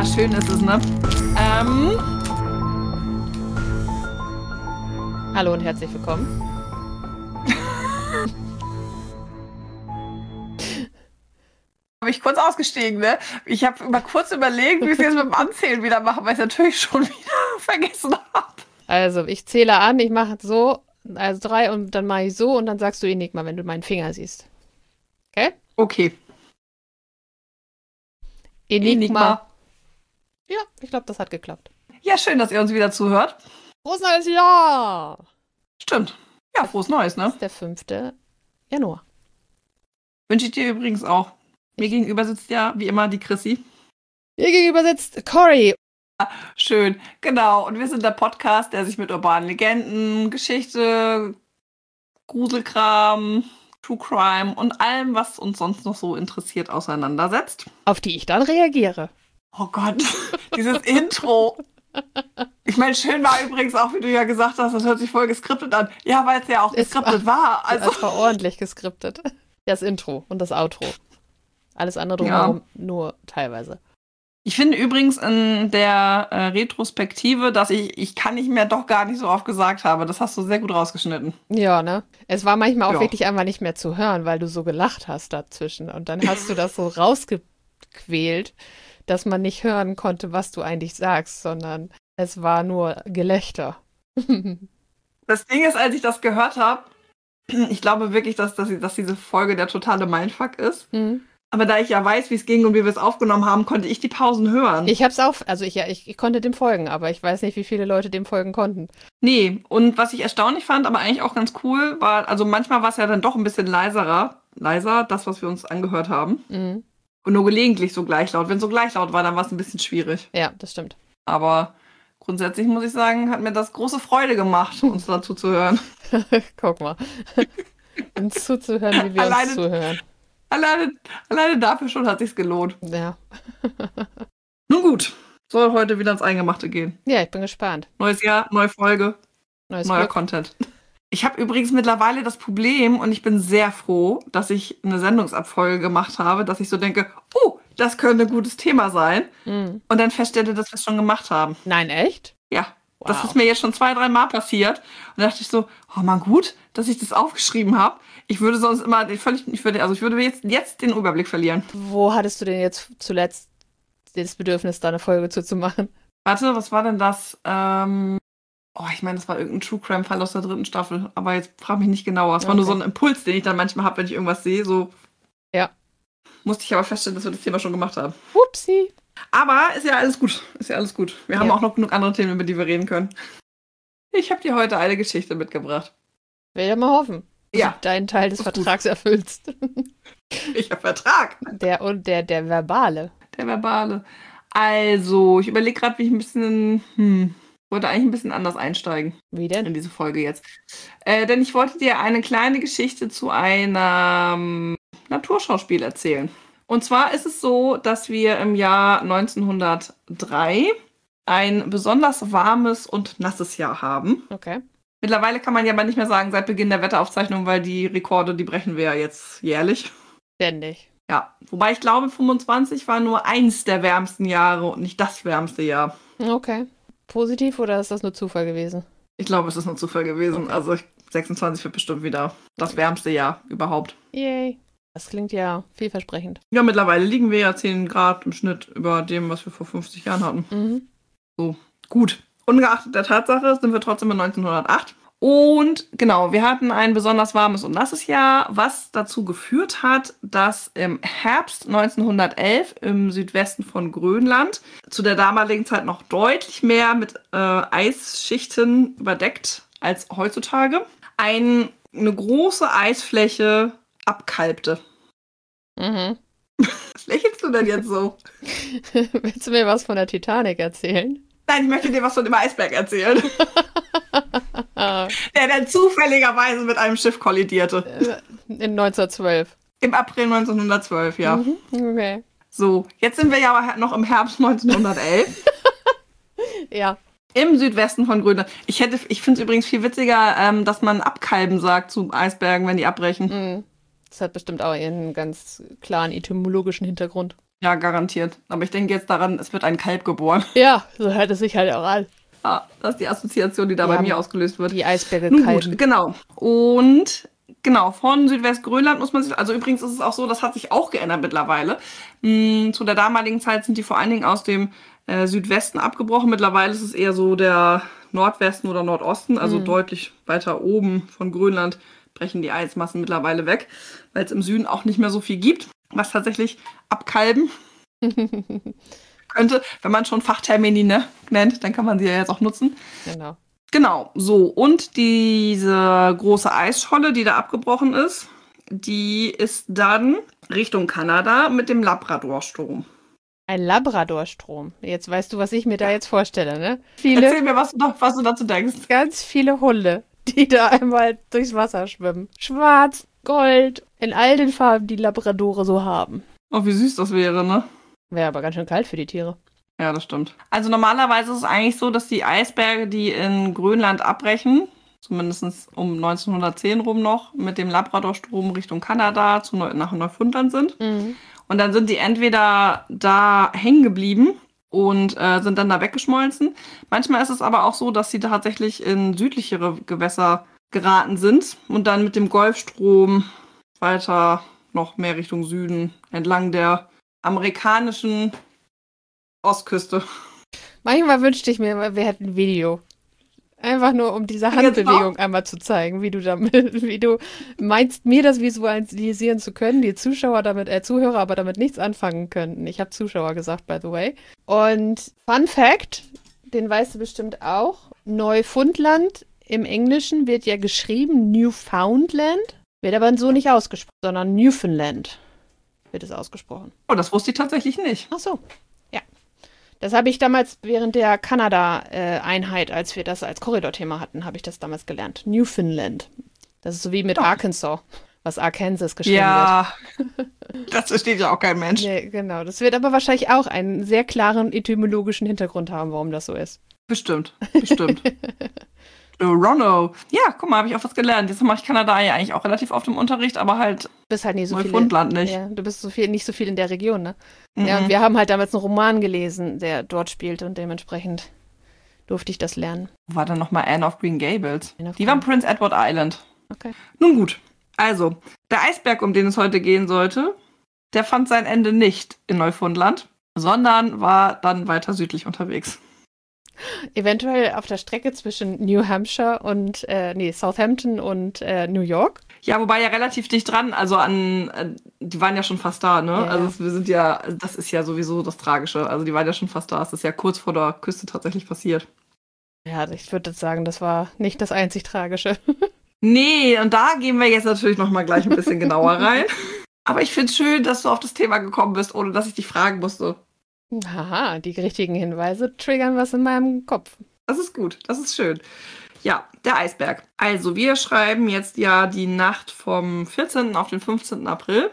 Ja, schön ist es, ne? Hallo und herzlich willkommen. Habe ich kurz ausgestiegen, ne? Ich habe mal kurz überlegt, wie ich es jetzt mit dem Anzählen wieder mache, weil ich es natürlich schon wieder vergessen habe. Also, ich zähle an, ich mache so, also 3 und dann mache ich so und dann sagst du Enigma, wenn du meinen Finger siehst. Okay? Okay. Enigma. Ja, ich glaube, das hat geklappt. Ja, schön, dass ihr uns wieder zuhört. Frohes neues Jahr! Stimmt. Ja, frohes Neues, ne? Das ist der 5. Januar. Wünsche ich dir übrigens auch. Mir gegenüber sitzt ja, wie immer, die Chrissy. Hier gegenüber sitzt Cory. Schön, genau. Und wir sind der Podcast, der sich mit urbanen Legenden, Geschichte, Gruselkram, True Crime und allem, was uns sonst noch so interessiert, auseinandersetzt. Auf die ich dann reagiere. Oh Gott, dieses Intro. Ich meine, schön war übrigens auch, wie du ja gesagt hast, das hört sich voll geskriptet an. Ja, weil es ja auch geskriptet war. Also. Es war ordentlich geskriptet. Das Intro und das Outro. Alles andere drumherum nur teilweise. Ich finde übrigens in der Retrospektive, dass ich kann nicht mehr doch gar nicht so oft gesagt habe. Das hast du sehr gut rausgeschnitten. Ja, ne? Es war manchmal auch wirklich einfach nicht mehr zu hören, weil du so gelacht hast dazwischen. Und dann hast du das so rausgequält, dass man nicht hören konnte, was du eigentlich sagst, sondern es war nur Gelächter. Das Ding ist, als ich das gehört habe, ich glaube wirklich, dass diese Folge der totale Mindfuck ist. Mhm. Aber da ich ja weiß, wie es ging und wie wir es aufgenommen haben, konnte ich die Pausen hören. Ich hab's auch, also ich konnte dem folgen, aber ich weiß nicht, wie viele Leute dem folgen konnten. Nee, und was ich erstaunlich fand, aber eigentlich auch ganz cool, war, also manchmal war es ja dann doch ein bisschen leiser, das, was wir uns angehört haben. Mhm. Und nur gelegentlich so gleich laut. Wenn es so gleich laut war, dann war es ein bisschen schwierig. Ja, das stimmt. Aber grundsätzlich muss ich sagen, hat mir das große Freude gemacht, uns dazu zu hören. Guck mal. Uns zuzuhören, wie wir uns zuhören. Alleine dafür schon hat sich's gelohnt. Ja. Nun gut, soll heute wieder ins Eingemachte gehen. Ja, ich bin gespannt. Neues Jahr, neue Folge, neuer Glück. Content. Ich habe übrigens mittlerweile das Problem, und ich bin sehr froh, dass ich eine Sendungsabfolge gemacht habe, dass ich so denke, oh, das könnte ein gutes Thema sein. Mhm. Und dann feststelle, dass wir es schon gemacht haben. Nein, echt? Ja. Wow. Das ist mir jetzt schon 2-3 Mal passiert. Und da dachte ich so, oh man, gut, dass ich das aufgeschrieben habe. Ich würde sonst immer ich würde jetzt den Überblick verlieren. Wo hattest du denn jetzt zuletzt das Bedürfnis, da eine Folge zuzumachen? Warte, was war denn das? Ich meine, das war irgendein True Crime Fall aus der 3. Staffel. Aber jetzt frage mich nicht genauer. Es war nur so ein Impuls, den ich dann manchmal habe, wenn ich irgendwas sehe. So. Ja. Musste ich aber feststellen, dass wir das Thema schon gemacht haben. Upsi. Aber ist ja alles gut. Wir haben auch noch genug andere Themen, über die wir reden können. Ich habe dir heute eine Geschichte mitgebracht. Will ja mal hoffen, dass du deinen Teil des Vertrags erfüllst. Ich habe Vertrag. Der verbale. Der verbale. Also, ich überlege gerade, wie ich ein bisschen... wollte eigentlich ein bisschen anders einsteigen. Wie denn? In diese Folge jetzt. Denn ich wollte dir eine kleine Geschichte zu einem Naturschauspiel erzählen. Und zwar ist es so, dass wir im Jahr 1903 ein besonders warmes und nasses Jahr haben. Okay. Mittlerweile kann man ja aber nicht mehr sagen, seit Beginn der Wetteraufzeichnung, weil die Rekorde, die brechen wir ja jetzt jährlich. Ständig. Ja, wobei ich glaube, 25 war nur eins der wärmsten Jahre und nicht das wärmste Jahr. Okay. Positiv oder ist das nur Zufall gewesen? Ich glaube, es ist nur Zufall gewesen. Okay. Also 26 wird bestimmt wieder das wärmste Jahr überhaupt. Yay. Das klingt ja vielversprechend. Ja, mittlerweile liegen wir ja 10 Grad im Schnitt über dem, was wir vor 50 Jahren hatten. Mhm. So, gut. Ungeachtet der Tatsache sind wir trotzdem in 1908. Und genau, wir hatten ein besonders warmes und nasses Jahr, was dazu geführt hat, dass im Herbst 1911 im Südwesten von Grönland, zu der damaligen Zeit noch deutlich mehr mit Eisschichten überdeckt als heutzutage, eine große Eisfläche abkalbte. Mhm. Was lächelst du denn jetzt so? Willst du mir was von der Titanic erzählen? Nein, ich möchte dir was von dem Eisberg erzählen. Der dann zufälligerweise mit einem Schiff kollidierte. In 1912. Im April 1912, ja. Mhm. Okay. So, jetzt sind wir ja aber noch im Herbst 1911. Ja. Im Südwesten von Grönland. Ich finde es übrigens viel witziger, dass man abkalben sagt zu Eisbergen, wenn die abbrechen. Mhm. Das hat bestimmt auch einen ganz klaren etymologischen Hintergrund. Ja, garantiert. Aber ich denke jetzt daran, es wird ein Kalb geboren. Ja, so hört es sich halt auch an. Ah, das ist die Assoziation, die da bei mir ausgelöst wird. Die Eisberge Nun kalben. gut, genau. Und genau, von Südwestgrönland muss man sich, also übrigens ist es auch so, das hat sich auch geändert mittlerweile. Zu der damaligen Zeit sind die vor allen Dingen aus dem Südwesten abgebrochen. Mittlerweile ist es eher so der Nordwesten oder Nordosten, also deutlich weiter oben von Grönland brechen die Eismassen mittlerweile weg, weil es im Süden auch nicht mehr so viel gibt, was tatsächlich abkalben könnte. Wenn man schon Fachtermini nennt, dann kann man sie ja jetzt auch nutzen. Genau. Genau, so. Und diese große Eisscholle, die da abgebrochen ist, die ist dann Richtung Kanada mit dem Labradorsturm. Ein Labradorstrom. Jetzt weißt du, was ich mir da jetzt vorstelle, ne? Erzähl mir, was du dazu denkst. Ganz viele Hunde, die da einmal durchs Wasser schwimmen. Schwarz, Gold, in all den Farben, die Labradore so haben. Oh, wie süß das wäre, ne? Wäre aber ganz schön kalt für die Tiere. Ja, das stimmt. Also normalerweise ist es eigentlich so, dass die Eisberge, die in Grönland abbrechen, zumindest um 1910 rum noch, mit dem Labradorstrom Richtung Kanada nach Neufundland sind. Mhm. Und dann sind die entweder da hängen geblieben und sind dann da weggeschmolzen. Manchmal ist es aber auch so, dass sie tatsächlich in südlichere Gewässer geraten sind und dann mit dem Golfstrom weiter noch mehr Richtung Süden entlang der amerikanischen Ostküste. Manchmal wünschte ich mir, wir hätten ein Video. Einfach nur, um diese Handbewegung einmal zu zeigen, wie du meinst, mir das visualisieren zu können, die Zuhörer aber damit nichts anfangen könnten. Ich habe Zuschauer gesagt, by the way. Und Fun Fact, den weißt du bestimmt auch, Neufundland im Englischen wird ja geschrieben Newfoundland, wird aber so nicht ausgesprochen, sondern Newfoundland wird es ausgesprochen. Oh, das wusste ich tatsächlich nicht. Ach so, ja. Das habe ich damals während der Kanada-Einheit, als wir das als Korridorthema hatten, habe ich das damals gelernt. Newfoundland. Das ist so wie mit Arkansas, was Arkansas geschrieben wird. Ja, das versteht ja auch kein Mensch. Nee, genau. Das wird aber wahrscheinlich auch einen sehr klaren etymologischen Hintergrund haben, warum das so ist. Bestimmt. Toronto. Ja, guck mal, habe ich auch was gelernt. Jetzt mache ich Kanada ja eigentlich auch relativ oft im Unterricht, aber halt bist halt nicht so Neufundland nicht. Ja, du bist nicht so viel in der Region, ne? Mhm. Ja, und wir haben halt damals einen Roman gelesen, der dort spielte und dementsprechend durfte ich das lernen. Wo war dann nochmal Anne of Green Gables? Die war am Prince Edward Island. Okay. Nun gut, also, der Eisberg, um den es heute gehen sollte, der fand sein Ende nicht in Neufundland, sondern war dann weiter südlich unterwegs. Eventuell auf der Strecke zwischen New Hampshire und Southampton und New York. Ja, wobei ja relativ dicht dran, also die waren ja schon fast da, ne? Ja. Also das ist ja sowieso das Tragische. Also die waren ja schon fast da. Es ist ja kurz vor der Küste tatsächlich passiert. Ja, ich würde jetzt sagen, das war nicht das einzig Tragische. Nee, und da gehen wir jetzt natürlich nochmal gleich ein bisschen genauer rein. Aber ich finde es schön, dass du auf das Thema gekommen bist, ohne dass ich dich fragen musste. Haha, die richtigen Hinweise triggern was in meinem Kopf. Das ist gut, das ist schön. Ja, der Eisberg. Also, wir schreiben jetzt ja die Nacht vom 14. auf den 15. April.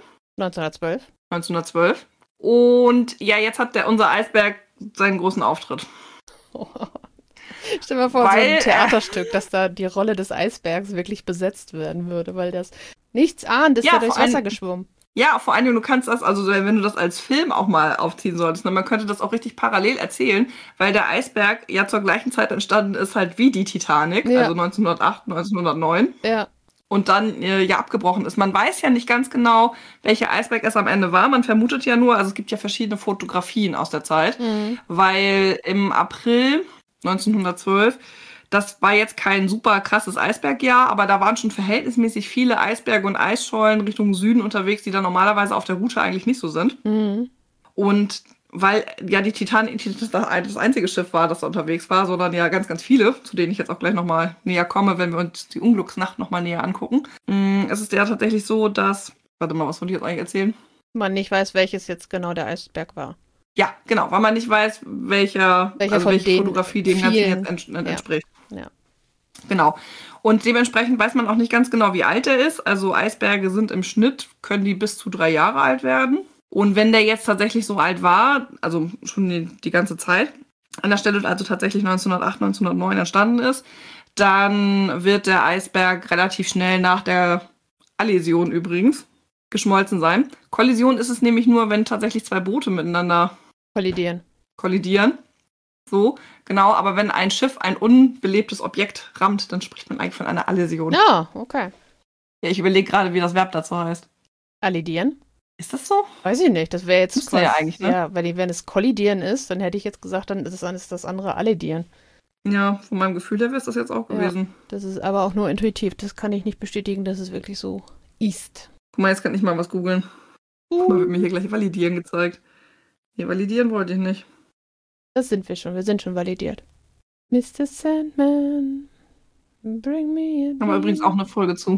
1912. Und ja, jetzt hat unser Eisberg seinen großen Auftritt. Oh. Stell dir mal vor, so ein Theaterstück, dass da die Rolle des Eisbergs wirklich besetzt werden würde, weil das nichts ahnt, ist ja durchs Wasser geschwommen. Ja, vor allem, du kannst das, also wenn du das als Film auch mal aufziehen solltest, ne, man könnte das auch richtig parallel erzählen, weil der Eisberg ja zur gleichen Zeit entstanden ist, halt wie die Titanic, also 1908, 1909. Ja. Und dann abgebrochen ist. Man weiß ja nicht ganz genau, welcher Eisberg es am Ende war. Man vermutet ja nur, also es gibt ja verschiedene Fotografien aus der Zeit, weil im April 1912, das war jetzt kein super krasses Eisbergjahr, aber da waren schon verhältnismäßig viele Eisberge und Eisschollen Richtung Süden unterwegs, die da normalerweise auf der Route eigentlich nicht so sind. Mhm. Und weil ja die Titanic nicht das einzige Schiff war, das da unterwegs war, sondern ja ganz, ganz viele, zu denen ich jetzt auch gleich nochmal näher komme, wenn wir uns die Unglücksnacht nochmal näher angucken. Es ist ja tatsächlich so, dass, warte mal, was wollte ich jetzt eigentlich erzählen? Man nicht weiß, welches jetzt genau der Eisberg war. Ja, genau, weil man nicht weiß, welche Fotografie dem Ganzen jetzt entspricht. Ja. Genau. Und dementsprechend weiß man auch nicht ganz genau, wie alt er ist. Also Eisberge sind im Schnitt, können die bis zu 3 Jahre alt werden. Und wenn der jetzt tatsächlich so alt war, also schon die ganze Zeit, an der Stelle also tatsächlich 1908, 1909 entstanden ist, dann wird der Eisberg relativ schnell nach der Alläsion übrigens, geschmolzen sein. Kollision ist es nämlich nur, wenn tatsächlich zwei Boote miteinander kollidieren. So, genau. Aber wenn ein Schiff ein unbelebtes Objekt rammt, dann spricht man eigentlich von einer Allision. Ja, okay. Ja, ich überlege gerade, wie das Verb dazu heißt. Allidieren? Ist das so? Weiß ich nicht. Das wäre jetzt Müsste ja eigentlich, ne? Ja, wenn es kollidieren ist, dann hätte ich jetzt gesagt, dann ist das andere allidieren. Ja, von meinem Gefühl her wäre es das jetzt auch gewesen. Ja, das ist aber auch nur intuitiv. Das kann ich nicht bestätigen, dass es wirklich so ist. Guck mal, jetzt kann ich mal was googeln. Guck mal, wird mir hier gleich validieren gezeigt. Nee, validieren wollte ich nicht. Das sind wir schon. Wir sind schon validiert. Mr. Sandman, bring me a... Haben wir übrigens auch eine Folge zu.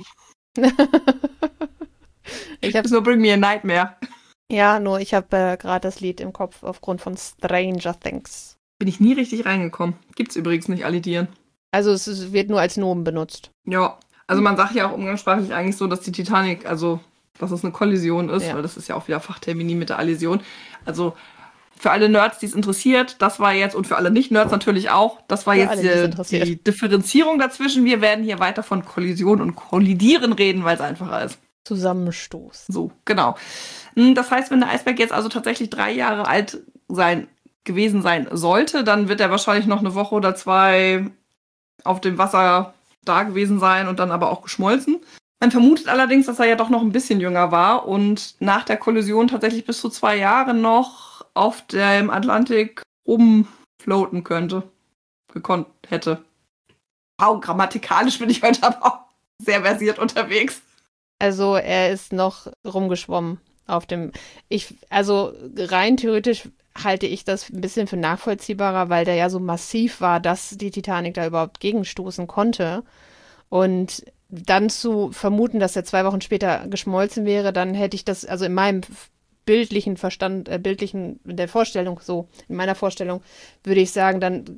Ich hab's nur Bring Me a Nightmare. Ja, nur ich habe gerade das Lied im Kopf aufgrund von Stranger Things. Bin ich nie richtig reingekommen. Gibt's übrigens nicht, allidieren. Also es wird nur als Nomen benutzt. Ja, also man sagt ja auch umgangssprachlich eigentlich so, dass die Titanic, also dass es eine Kollision ist, weil das ist ja auch wieder Fachtermini mit der Allision. Also für alle Nerds, die es interessiert, das war jetzt, und für alle Nicht-Nerds natürlich auch, das war jetzt die Differenzierung dazwischen. Wir werden hier weiter von Kollision und Kollidieren reden, weil es einfacher ist. Zusammenstoß. So, genau. Das heißt, wenn der Eisberg jetzt also tatsächlich 3 Jahre alt gewesen sein sollte, dann wird er wahrscheinlich noch eine Woche oder 2 auf dem Wasser da gewesen sein und dann aber auch geschmolzen. Man vermutet allerdings, dass er ja doch noch ein bisschen jünger war und nach der Kollision tatsächlich bis zu 2 Jahre noch auf dem Atlantik rumfloaten gekonnt hätte. Wow, grammatikalisch bin ich heute aber auch sehr versiert unterwegs. Also er ist noch rumgeschwommen auf dem... Also rein theoretisch halte ich das ein bisschen für nachvollziehbarer, weil der ja so massiv war, dass die Titanic da überhaupt gegenstoßen konnte. Und dann zu vermuten, dass er 2 Wochen später geschmolzen wäre, dann hätte ich das, also in meinem bildlichen Verstand, in der Vorstellung, so, in meiner Vorstellung, würde ich sagen, dann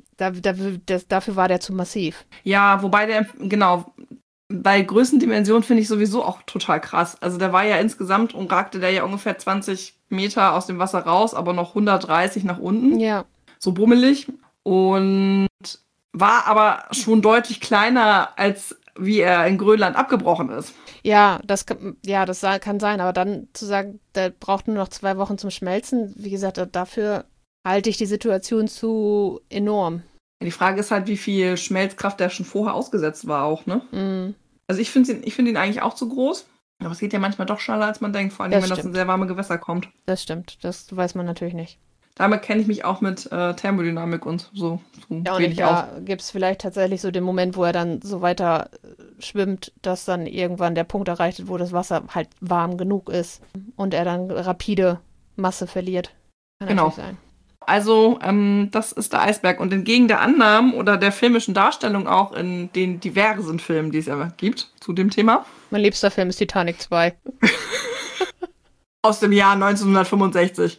dafür war der zu massiv. Ja, wobei bei Größendimensionen finde ich sowieso auch total krass. Also der war ja insgesamt und ragte der ja ungefähr 20 Meter aus dem Wasser raus, aber noch 130 nach unten. Ja. So bummelig. Und war aber schon deutlich kleiner, als wie er in Grönland abgebrochen ist. Ja, das kann sein, aber dann zu sagen, der braucht nur noch 2 Wochen zum Schmelzen, wie gesagt, dafür halte ich die Situation zu enorm. Die Frage ist halt, wie viel Schmelzkraft der schon vorher ausgesetzt war auch, ne? Mm. Also ich finde ihn eigentlich auch zu groß. Aber es geht ja manchmal doch schneller, als man denkt, vor allem, wenn das in sehr warme Gewässer kommt. Das stimmt, das weiß man natürlich nicht. Damit kenne ich mich auch mit Thermodynamik und so ja, und da gibt es vielleicht tatsächlich so den Moment, wo er dann so weiter schwimmt, dass dann irgendwann der Punkt erreicht wird, wo das Wasser halt warm genug ist und er dann rapide Masse verliert. Kann genau. Sein. Also, das ist der Eisberg. Und entgegen der Annahmen oder der filmischen Darstellung auch in den diversen Filmen, die es ja gibt zu dem Thema. Mein liebster Film ist Titanic 2. Aus dem Jahr 1965.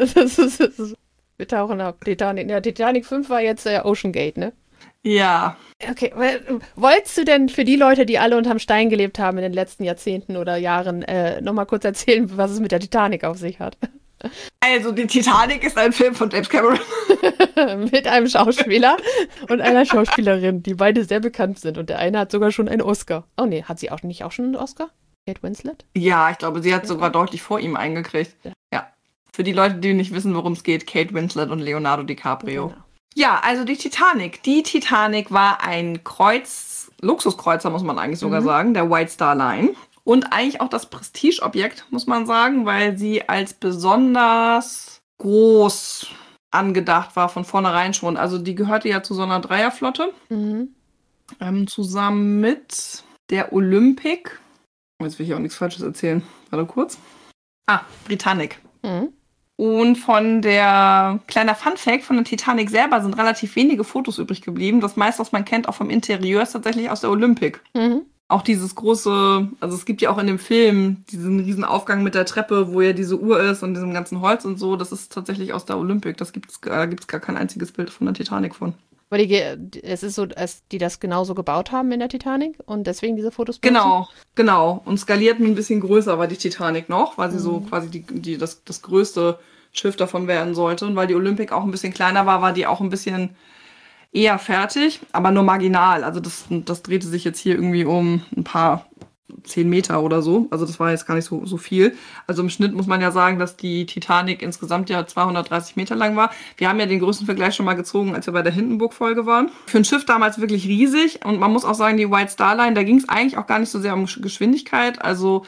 Wir tauchen ab. Titanic. Ja, Titanic 5 war jetzt Ocean Gate, ne? Ja. Okay, wolltest du denn für die Leute, die alle unterm Stein gelebt haben in den letzten Jahrzehnten oder Jahren, nochmal kurz erzählen, was es mit der Titanic auf sich hat? Also, die Titanic ist ein Film von James Cameron. Mit einem Schauspieler und einer Schauspielerin, die beide sehr bekannt sind. Und der eine hat sogar schon einen Oscar. Oh nee, hat sie auch nicht auch schon einen Oscar? Kate Winslet? Ja, ich glaube, sie hat sogar deutlich vor ihm eingekriegt. Ja. Für die Leute, die nicht wissen, worum es geht, Kate Winslet und Leonardo DiCaprio. Genau. Ja, also die Titanic. Die Titanic war ein Luxuskreuzer, muss man eigentlich sogar sagen, der White Star Line. Und eigentlich auch das Prestigeobjekt, muss man sagen, weil sie als besonders groß angedacht war, von vornherein schon. Also die gehörte ja zu so einer Dreierflotte. Zusammen mit der Olympic. Jetzt will ich auch nichts Falsches erzählen. Warte kurz. Britannic. Und von der, kleiner Funfact, von der Titanic selber sind relativ wenige Fotos übrig geblieben. Das meiste, was man kennt, auch vom Interieur, ist tatsächlich aus der Olympic. Auch dieses große, also es gibt ja auch in dem Film diesen riesen Aufgang mit der Treppe, wo ja diese Uhr ist und diesem ganzen Holz und so, das ist tatsächlich aus der Olympic. Da gibt's gar kein einziges Bild von der Titanic von. Aber es ist so, dass die das genauso gebaut haben in der Titanic und deswegen diese Fotos benutzen? Genau. Und skaliert ein bisschen größer war die Titanic noch, weil sie so quasi das größte Schiff davon werden sollte. Und weil die Olympic auch ein bisschen kleiner war die auch ein bisschen eher fertig, aber nur marginal. Also das drehte sich jetzt hier irgendwie um ein paar 10 Meter oder so. Also das war jetzt gar nicht so viel. Also im Schnitt muss man ja sagen, dass die Titanic insgesamt ja 230 Meter lang war. Wir haben ja den größten Vergleich schon mal gezogen, als wir bei der Hindenburg-Folge waren. Für ein Schiff damals wirklich riesig. Und man muss auch sagen, die White Star Line, da ging es eigentlich auch gar nicht so sehr um Geschwindigkeit. Also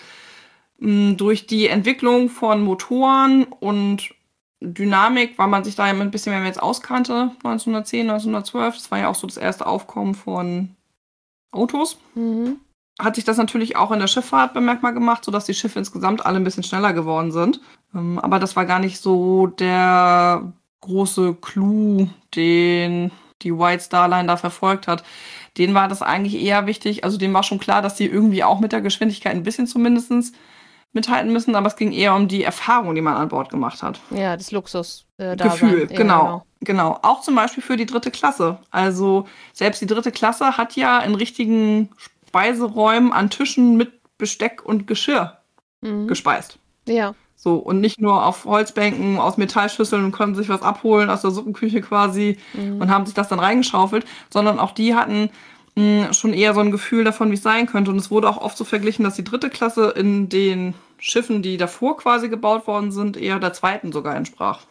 durch die Entwicklung von Motoren und Dynamik, weil man sich da ein bisschen mehr jetzt auskannte, 1910, 1912. Das war ja auch so das erste Aufkommen von Autos. Hat sich das natürlich auch in der Schifffahrt bemerkbar gemacht, sodass die Schiffe insgesamt alle ein bisschen schneller geworden sind. Aber das war gar nicht so der große Clou, den die White Star Line da verfolgt hat. Denen war das eigentlich eher wichtig. Also denen war schon klar, dass die irgendwie auch mit der Geschwindigkeit ein bisschen zumindest mithalten müssen, aber es ging eher um die Erfahrung, die man an Bord gemacht hat. Ja, das Luxus. Gefühl, genau. Auch zum Beispiel für die 3. Klasse. Also selbst die 3. Klasse hat ja in richtigen Speiseräumen an Tischen mit Besteck und Geschirr gespeist. Ja. So, und nicht nur auf Holzbänken, aus Metallschüsseln und konnten sich was abholen aus der Suppenküche quasi und haben sich das dann reingeschaufelt, sondern auch die hatten schon eher so ein Gefühl davon, wie es sein könnte. Und es wurde auch oft so verglichen, dass die 3. Klasse in den Schiffen, die davor quasi gebaut worden sind, eher der 2. sogar entsprach.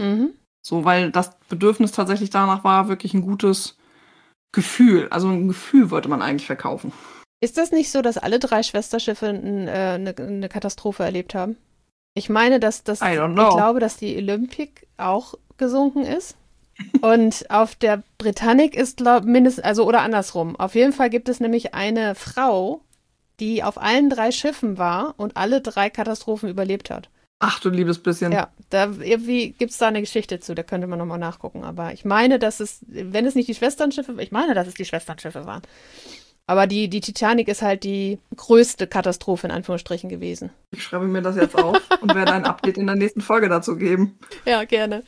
So, weil das Bedürfnis tatsächlich danach war, wirklich ein gutes Gefühl. Also ein Gefühl wollte man eigentlich verkaufen. Ist das nicht so, dass alle 3 Schwesterschiffe eine Katastrophe erlebt haben? Ich meine, ich glaube, dass die Olympic auch gesunken ist. Und auf der Britannic ist mindestens, also oder andersrum. Auf jeden Fall gibt es nämlich eine Frau, die auf allen 3 Schiffen war und alle 3 Katastrophen überlebt hat. Ach du liebes bisschen. Ja, irgendwie gibt es da eine Geschichte zu, da könnte man nochmal nachgucken. Aber ich meine, dass es, wenn es nicht die Schwesternschiffe, ich meine, dass es die Schwesternschiffe waren. Aber die Titanic ist halt die größte Katastrophe in Anführungsstrichen gewesen. Ich schreibe mir das jetzt auf und werde ein Update in der nächsten Folge dazu geben. Ja, gerne.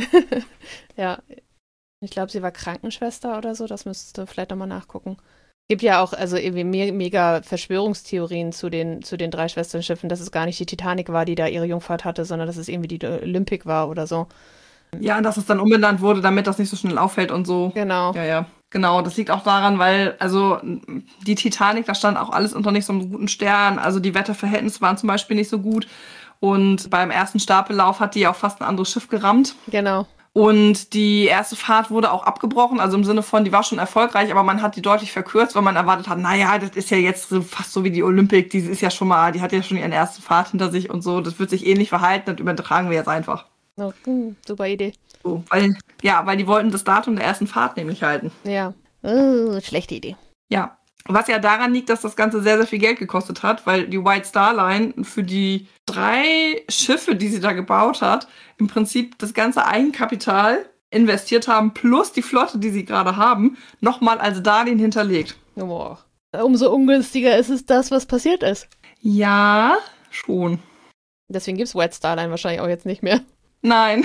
Ja, ich glaube, sie war Krankenschwester oder so. Das müsstest du vielleicht nochmal nachgucken. Gibt ja auch also irgendwie mega Verschwörungstheorien zu den 3 Schwesternschiffen, dass es gar nicht die Titanic war, die da ihre Jungfahrt hatte, sondern dass es irgendwie die Olympic war oder so. Ja, und dass es dann umbenannt wurde, damit das nicht so schnell auffällt und so. Genau. Ja. Genau, das liegt auch daran, weil, also die Titanic, da stand auch alles unter nicht so einem guten Stern. Also die Wetterverhältnisse waren zum Beispiel nicht so gut. Und beim ersten Stapellauf hat die auch fast ein anderes Schiff gerammt. Genau. Und die erste Fahrt wurde auch abgebrochen, also im Sinne von, die war schon erfolgreich, aber man hat die deutlich verkürzt, weil man erwartet hat, naja, das ist ja jetzt fast so wie die Olympic, die hat ja schon ihren ersten Fahrt hinter sich und so, das wird sich ähnlich verhalten, das übertragen wir jetzt einfach. Oh, super Idee. So, weil die wollten das Datum der ersten Fahrt nämlich halten. Ja. Schlechte Idee. Ja. Was ja daran liegt, dass das Ganze sehr, sehr viel Geld gekostet hat, weil die White Star Line für die 3 Schiffe, die sie da gebaut hat, im Prinzip das ganze Eigenkapital investiert haben, plus die Flotte, die sie gerade haben, nochmal als Darlehen hinterlegt. Boah. Umso ungünstiger ist es das, was passiert ist. Ja, schon. Deswegen gibt es White Star Line wahrscheinlich auch jetzt nicht mehr. Nein.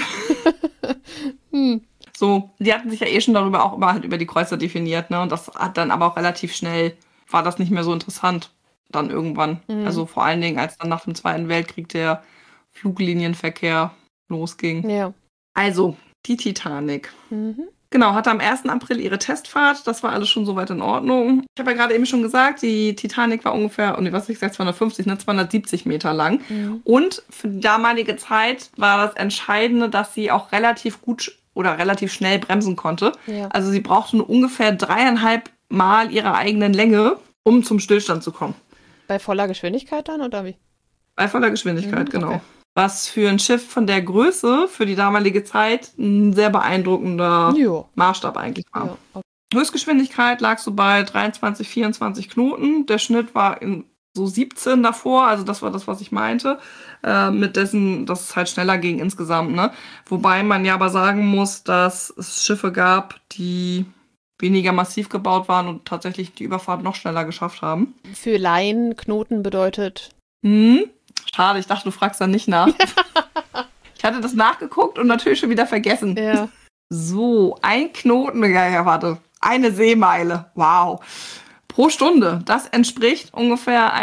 So, die hatten sich ja schon über die Kreuzer definiert, ne? Und das hat dann aber auch relativ schnell, war das nicht mehr so interessant dann irgendwann. Also vor allen Dingen, als dann nach dem Zweiten Weltkrieg der Fluglinienverkehr losging. Ja. Also, die Titanic. Genau, hatte am 1. April ihre Testfahrt. Das war alles schon soweit in Ordnung. Ich habe ja gerade eben schon gesagt, die Titanic war ungefähr, 270 Meter lang. Und für die damalige Zeit war das Entscheidende, dass sie auch relativ gut oder relativ schnell bremsen konnte. Ja. Also sie brauchte nur ungefähr 3,5 Mal ihre eigenen Länge, um zum Stillstand zu kommen. Bei voller Geschwindigkeit dann, oder wie? Bei voller Geschwindigkeit, genau. Okay. Was für ein Schiff von der Größe für die damalige Zeit ein sehr beeindruckender Maßstab eigentlich war. Ja, okay. Höchstgeschwindigkeit lag so bei 23, 24 Knoten. Der Schnitt war in so 17 davor, also das war das, was ich meinte, mit dessen, dass es halt schneller ging insgesamt, ne? Wobei man ja aber sagen muss, dass es Schiffe gab, die weniger massiv gebaut waren und tatsächlich die Überfahrt noch schneller geschafft haben. Für Laien Knoten bedeutet? Schade, ich dachte, du fragst dann nicht nach. Ich hatte das nachgeguckt und natürlich schon wieder vergessen. Ja. So, ein Knoten, eine Seemeile, wow. Pro Stunde. Das entspricht ungefähr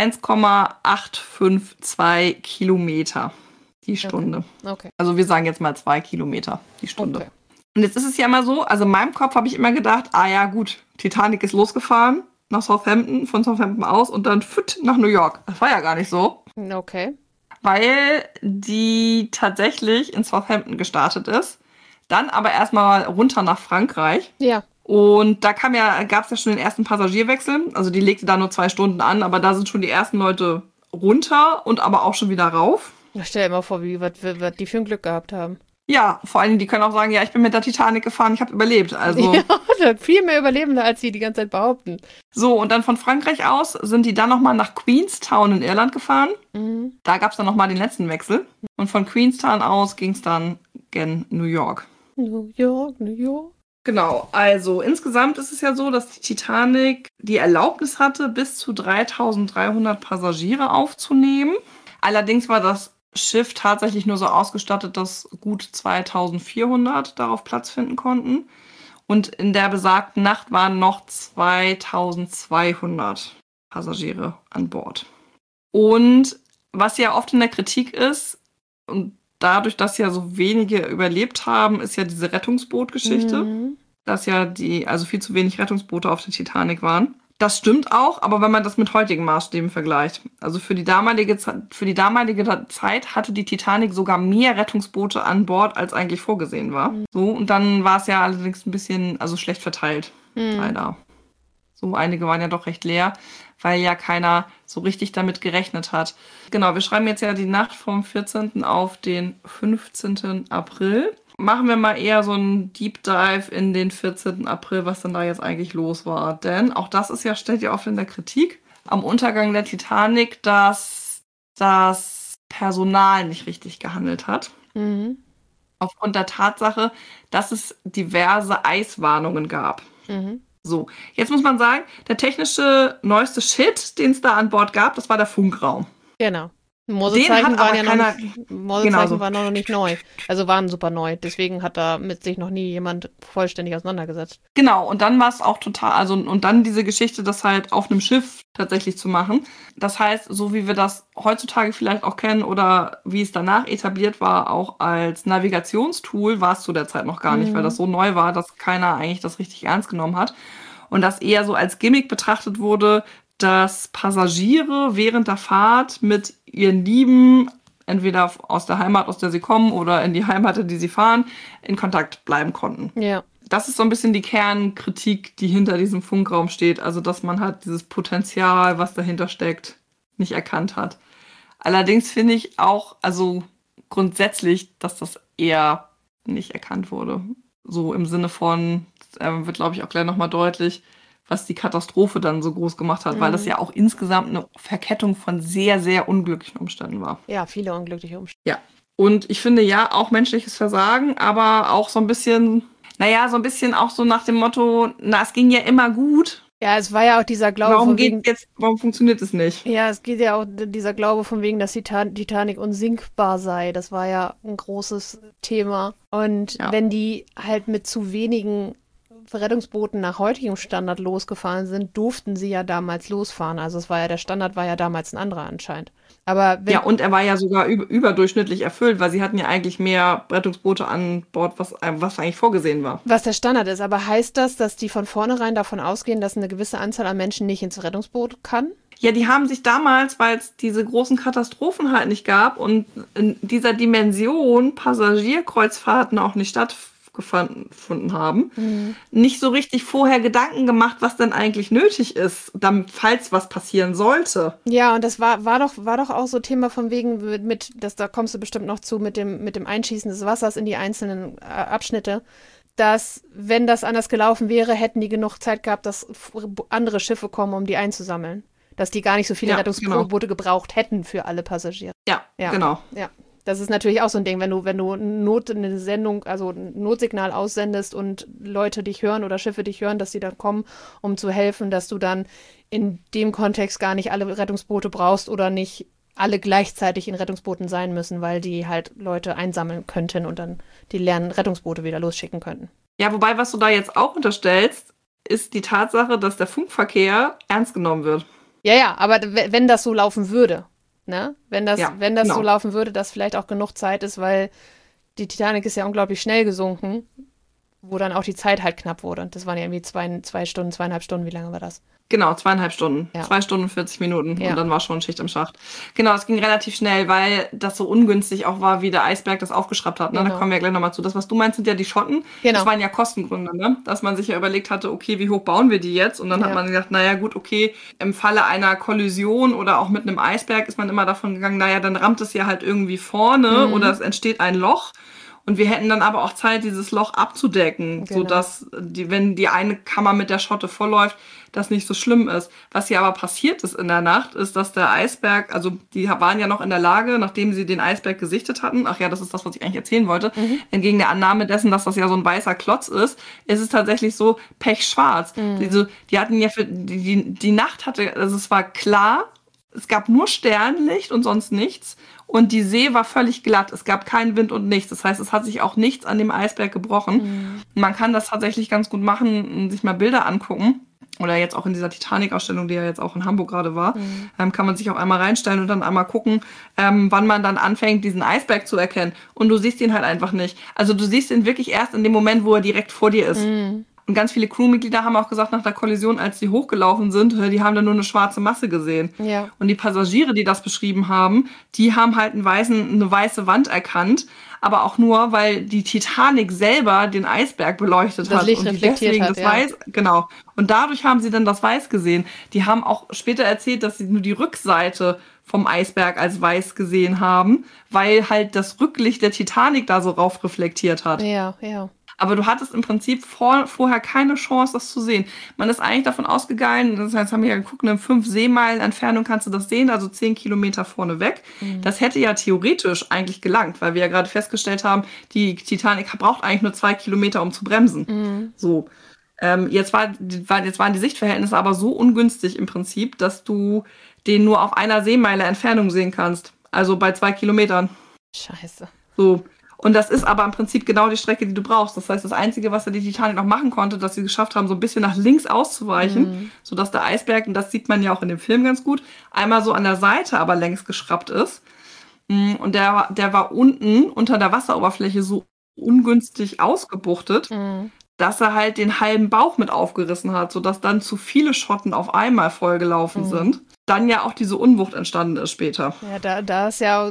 1,852 Kilometer die Stunde. Okay. Also wir sagen jetzt mal 2 Kilometer die Stunde. Okay. Und jetzt ist es ja immer so, also in meinem Kopf habe ich immer gedacht, ja gut, Titanic ist losgefahren, nach Southampton, von Southampton aus und dann nach New York. Das war ja gar nicht so. Okay. Weil die tatsächlich in Southampton gestartet ist. Dann aber erstmal runter nach Frankreich. Ja. Und da gab es ja schon den ersten Passagierwechsel. Also die legte da nur 2 Stunden an, aber da sind schon die ersten Leute runter und aber auch schon wieder rauf. Stell dir mal vor, was die für ein Glück gehabt haben. Ja, vor allem, die können auch sagen, ja, ich bin mit der Titanic gefahren, ich habe überlebt. Also Ja, viel mehr Überlebende, als sie die ganze Zeit behaupten. So, und dann von Frankreich aus sind die dann nochmal nach Queenstown in Irland gefahren. Mhm. Da gab es dann nochmal den letzten Wechsel. Und von Queenstown aus ging es dann gen New York. New York, New York. Genau, also insgesamt ist es ja so, dass die Titanic die Erlaubnis hatte, bis zu 3.300 Passagiere aufzunehmen. Allerdings war das Schiff tatsächlich nur so ausgestattet, dass gut 2.400 darauf Platz finden konnten. Und in der besagten Nacht waren noch 2.200 Passagiere an Bord. Und was ja oft in der Kritik ist, und dadurch, dass ja so wenige überlebt haben, ist ja diese Rettungsbootgeschichte. Dass ja also viel zu wenig Rettungsboote auf der Titanic waren. Das stimmt auch, aber wenn man das mit heutigen Maßstäben vergleicht. Also für die damalige Zeit hatte die Titanic sogar mehr Rettungsboote an Bord, als eigentlich vorgesehen war. So, und dann war es ja allerdings ein bisschen, schlecht verteilt, leider. So, einige waren ja doch recht leer, weil ja keiner so richtig damit gerechnet hat. Genau, wir schreiben jetzt ja die Nacht vom 14. auf den 15. April. Machen wir mal eher so einen Deep Dive in den 14. April, was dann da jetzt eigentlich los war. Denn auch das steht ja oft in der Kritik am Untergang der Titanic, dass das Personal nicht richtig gehandelt hat. Mhm. Aufgrund der Tatsache, dass es diverse Eiswarnungen gab. Mhm. So, jetzt muss man sagen, der technische neueste Shit, den es da an Bord gab, das war der Funkraum. Genau. Morsezeichen waren ja Genau waren noch nicht neu. Also waren super neu. Deswegen hat da mit sich noch nie jemand vollständig auseinandergesetzt. Genau, und dann war es auch total, und dann diese Geschichte, das halt auf einem Schiff tatsächlich zu machen. Das heißt, so wie wir das heutzutage vielleicht auch kennen oder wie es danach etabliert war, auch als Navigationstool, war es zu der Zeit noch gar nicht, weil das so neu war, dass keiner eigentlich das richtig ernst genommen hat. Und das eher so als Gimmick betrachtet wurde, dass Passagiere während der Fahrt mit ihren Lieben, entweder aus der Heimat, aus der sie kommen, oder in die Heimat, in die sie fahren, in Kontakt bleiben konnten. Ja. Das ist so ein bisschen die Kernkritik, die hinter diesem Funkraum steht. Also, dass man halt dieses Potenzial, was dahinter steckt, nicht erkannt hat. Allerdings finde ich auch, grundsätzlich, dass das eher nicht erkannt wurde. So im Sinne von, wird glaube ich auch gleich nochmal deutlich, was die Katastrophe dann so groß gemacht hat, weil das ja auch insgesamt eine Verkettung von sehr, sehr unglücklichen Umständen war. Ja, viele unglückliche Umstände. Ja, und ich finde ja auch menschliches Versagen, aber auch so ein bisschen auch so nach dem Motto, es ging ja immer gut. Ja, es war ja auch dieser Glaube warum funktioniert es nicht? Ja, es geht ja auch dieser Glaube von wegen, dass die Titanic unsinkbar sei. Das war ja ein großes Thema. Und wenn die halt mit zu wenigen Rettungsbooten nach heutigem Standard losgefahren sind, durften sie ja damals losfahren. Also der Standard war ja damals ein anderer anscheinend. Aber und er war ja sogar überdurchschnittlich erfüllt, weil sie hatten ja eigentlich mehr Rettungsboote an Bord, was eigentlich vorgesehen war. Was der Standard ist. Aber heißt das, dass die von vornherein davon ausgehen, dass eine gewisse Anzahl an Menschen nicht ins Rettungsboot kann? Ja, die haben sich damals, weil es diese großen Katastrophen halt nicht gab und in dieser Dimension Passagierkreuzfahrten auch nicht stattgefunden haben, nicht so richtig vorher Gedanken gemacht, was denn eigentlich nötig ist, damit, falls was passieren sollte. Ja, und das war doch auch so Thema von wegen da kommst du bestimmt noch zu, mit dem Einschießen des Wassers in die einzelnen Abschnitte, dass, wenn das anders gelaufen wäre, hätten die genug Zeit gehabt, dass andere Schiffe kommen, um die einzusammeln. Dass die gar nicht so viele Rettungsboote gebraucht hätten für alle Passagiere. Ja, genau. Ja. Das ist natürlich auch so ein Ding, wenn du eine Sendung, also ein Notsignal aussendest und Leute dich hören oder Schiffe dich hören, dass sie dann kommen, um zu helfen, dass du dann in dem Kontext gar nicht alle Rettungsboote brauchst oder nicht alle gleichzeitig in Rettungsbooten sein müssen, weil die halt Leute einsammeln könnten und dann die leeren Rettungsboote wieder losschicken könnten. Ja, wobei, was du da jetzt auch unterstellst, ist die Tatsache, dass der Funkverkehr ernst genommen wird. Ja, aber wenn das so laufen würde, ne? Wenn das so laufen würde, dass vielleicht auch genug Zeit ist, weil die Titanic ist ja unglaublich schnell gesunken, wo dann auch die Zeit halt knapp wurde. Und das waren ja irgendwie 2,5 Stunden. Wie lange war das? Genau, 2,5 Stunden. Ja. 2 Stunden 40 Minuten. Ja. Und dann war schon Schicht im Schacht. Genau, es ging relativ schnell, weil das so ungünstig auch war, wie der Eisberg das aufgeschrappt hat. Ne? Genau. Da kommen wir gleich nochmal zu. Das, was du meinst, sind ja die Schotten. Genau. Das waren ja Kostengründe, ne? Dass man sich ja überlegt hatte, okay, wie hoch bauen wir die jetzt? Und dann hat man gedacht, naja gut, okay, im Falle einer Kollision oder auch mit einem Eisberg ist man immer davon gegangen, naja, dann rammt es ja halt irgendwie vorne oder es entsteht ein Loch. Und wir hätten dann aber auch Zeit, dieses Loch abzudecken, sodass, wenn die eine Kammer mit der Schotte vollläuft, das nicht so schlimm ist. Was hier aber passiert ist in der Nacht, ist, dass der Eisberg, also die waren ja noch in der Lage, nachdem sie den Eisberg gesichtet hatten, ach ja, das ist das, was ich eigentlich erzählen wollte, entgegen der Annahme dessen, dass das ja so ein weißer Klotz ist es tatsächlich so pechschwarz. Die hatten ja die Nacht hatte, also es war klar, es gab nur Sternlicht und sonst nichts. Und die See war völlig glatt. Es gab keinen Wind und nichts. Das heißt, es hat sich auch nichts an dem Eisberg gebrochen. Man kann das tatsächlich ganz gut machen, sich mal Bilder angucken. Oder jetzt auch in dieser Titanic-Ausstellung, die ja jetzt auch in Hamburg gerade war, kann man sich auch einmal reinstellen und dann einmal gucken, wann man dann anfängt, diesen Eisberg zu erkennen. Und du siehst ihn halt einfach nicht. Also du siehst ihn wirklich erst in dem Moment, wo er direkt vor dir ist. Und ganz viele Crewmitglieder haben auch gesagt, nach der Kollision, als die hochgelaufen sind, die haben da nur eine schwarze Masse gesehen. Ja. Und die Passagiere, die das beschrieben haben, die haben halt eine weiße Wand erkannt, aber auch nur, weil die Titanic selber den Eisberg beleuchtet hat. Licht und die reflektiert deswegen hat, das Weiß, genau. Und dadurch haben sie dann das Weiß gesehen. Die haben auch später erzählt, dass sie nur die Rückseite vom Eisberg als weiß gesehen haben, weil halt das Rücklicht der Titanic da so rauf reflektiert hat. Ja, ja. Aber du hattest im Prinzip vorher keine Chance, das zu sehen. Man ist eigentlich davon ausgegangen, das heißt, haben wir ja geguckt, in 5 Seemeilen Entfernung kannst du das sehen, also 10 Kilometer vorne weg. Das hätte ja theoretisch eigentlich gelangt, weil wir ja gerade festgestellt haben, die Titanic braucht eigentlich nur 2 Kilometer, um zu bremsen. So. Jetzt waren die Sichtverhältnisse aber so ungünstig im Prinzip, dass du den nur auf einer Seemeile Entfernung sehen kannst. Also bei 2 Kilometern. Scheiße. So. Und das ist aber im Prinzip genau die Strecke, die du brauchst. Das heißt, das Einzige, was die Titanic noch machen konnte, dass sie geschafft haben, so ein bisschen nach links auszuweichen, sodass der Eisberg, und das sieht man ja auch in dem Film ganz gut, einmal so an der Seite aber längs geschraubt ist. Und der war unten unter der Wasseroberfläche so ungünstig ausgebuchtet, dass er halt den halben Bauch mit aufgerissen hat, sodass dann zu viele Schotten auf einmal vollgelaufen sind. Dann ja auch diese Unwucht entstanden ist später. Ja, da ist ja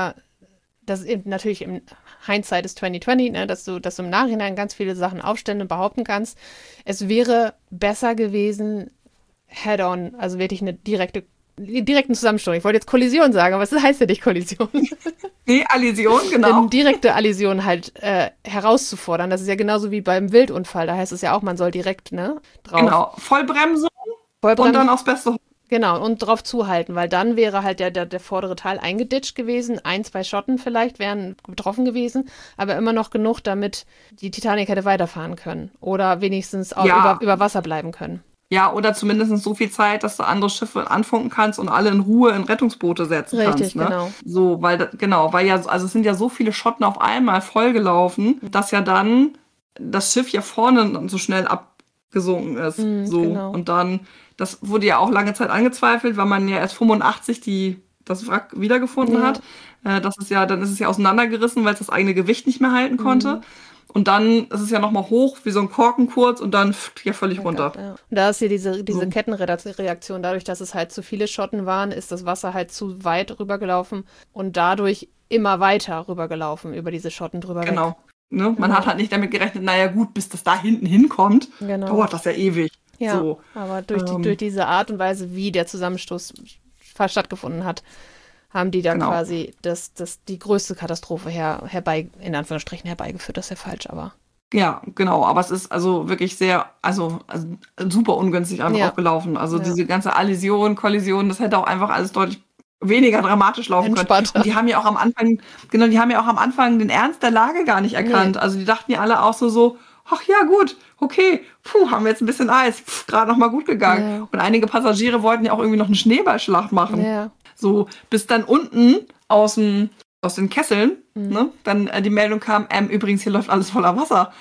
das eben natürlich im Hindsight ist 2020, ne, dass du im Nachhinein ganz viele Sachen aufstellen und behaupten kannst. Es wäre besser gewesen, head-on, also wirklich eine direkten Zusammenstoß. Ich wollte jetzt Kollision sagen, aber es heißt ja nicht Kollision. Nee, Allision, genau. Eine direkte Allision halt herauszufordern. Das ist ja genauso wie beim Wildunfall. Da heißt es ja auch, man soll direkt drauf. Genau, Vollbremsung und dann aufs Beste. Genau, und drauf zuhalten, weil dann wäre halt der vordere Teil eingeditscht gewesen. 1, 2 Schotten vielleicht wären betroffen gewesen, aber immer noch genug, damit die Titanic hätte weiterfahren können. Oder wenigstens auch über Wasser bleiben können. Ja, oder zumindest so viel Zeit, dass du andere Schiffe anfunken kannst und alle in Ruhe in Rettungsboote setzen kannst. Richtig, ne? genau. So, weil ja, also es sind ja so viele Schotten auf einmal vollgelaufen, dass ja dann das Schiff ja vorne so schnell abgesunken ist. Genau. Und dann, das wurde ja auch lange Zeit angezweifelt, weil man ja erst 85 das Wrack wiedergefunden hat. Dann ist es ja auseinandergerissen, weil es das eigene Gewicht nicht mehr halten konnte. Und dann ist es ja nochmal hoch, wie so ein Korken kurz und dann völlig runter. Ja. Und da ist hier diese Kettenreaktion. Dadurch, dass es halt zu viele Schotten waren, ist das Wasser halt zu weit rübergelaufen und dadurch immer weiter rübergelaufen, über diese Schotten drüber weg. Genau. Ne? Man hat halt nicht damit gerechnet, naja gut, bis das da hinten hinkommt, dauert das ja ewig. Ja, so. aber durch diese Art und Weise, wie der Zusammenstoß stattgefunden hat, haben die da quasi die größte Katastrophe in Anführungsstrichen herbeigeführt. Das ist ja falsch, aber. Ja, genau. Aber es ist also wirklich sehr, super ungünstig einfach auch gelaufen. Also diese ganze Kollision, das hätte auch einfach alles deutlich weniger dramatisch laufen können. Und die haben ja auch am Anfang, den Ernst der Lage gar nicht erkannt. Also die dachten ja alle auch so, ach ja, gut, okay, haben wir jetzt ein bisschen Eis, gerade noch mal gut gegangen. Ja. Und einige Passagiere wollten ja auch irgendwie noch eine Schneeballschlacht machen. Ja. So, bis dann unten aus den Kesseln, ne, dann die Meldung kam, übrigens, hier läuft alles voller Wasser.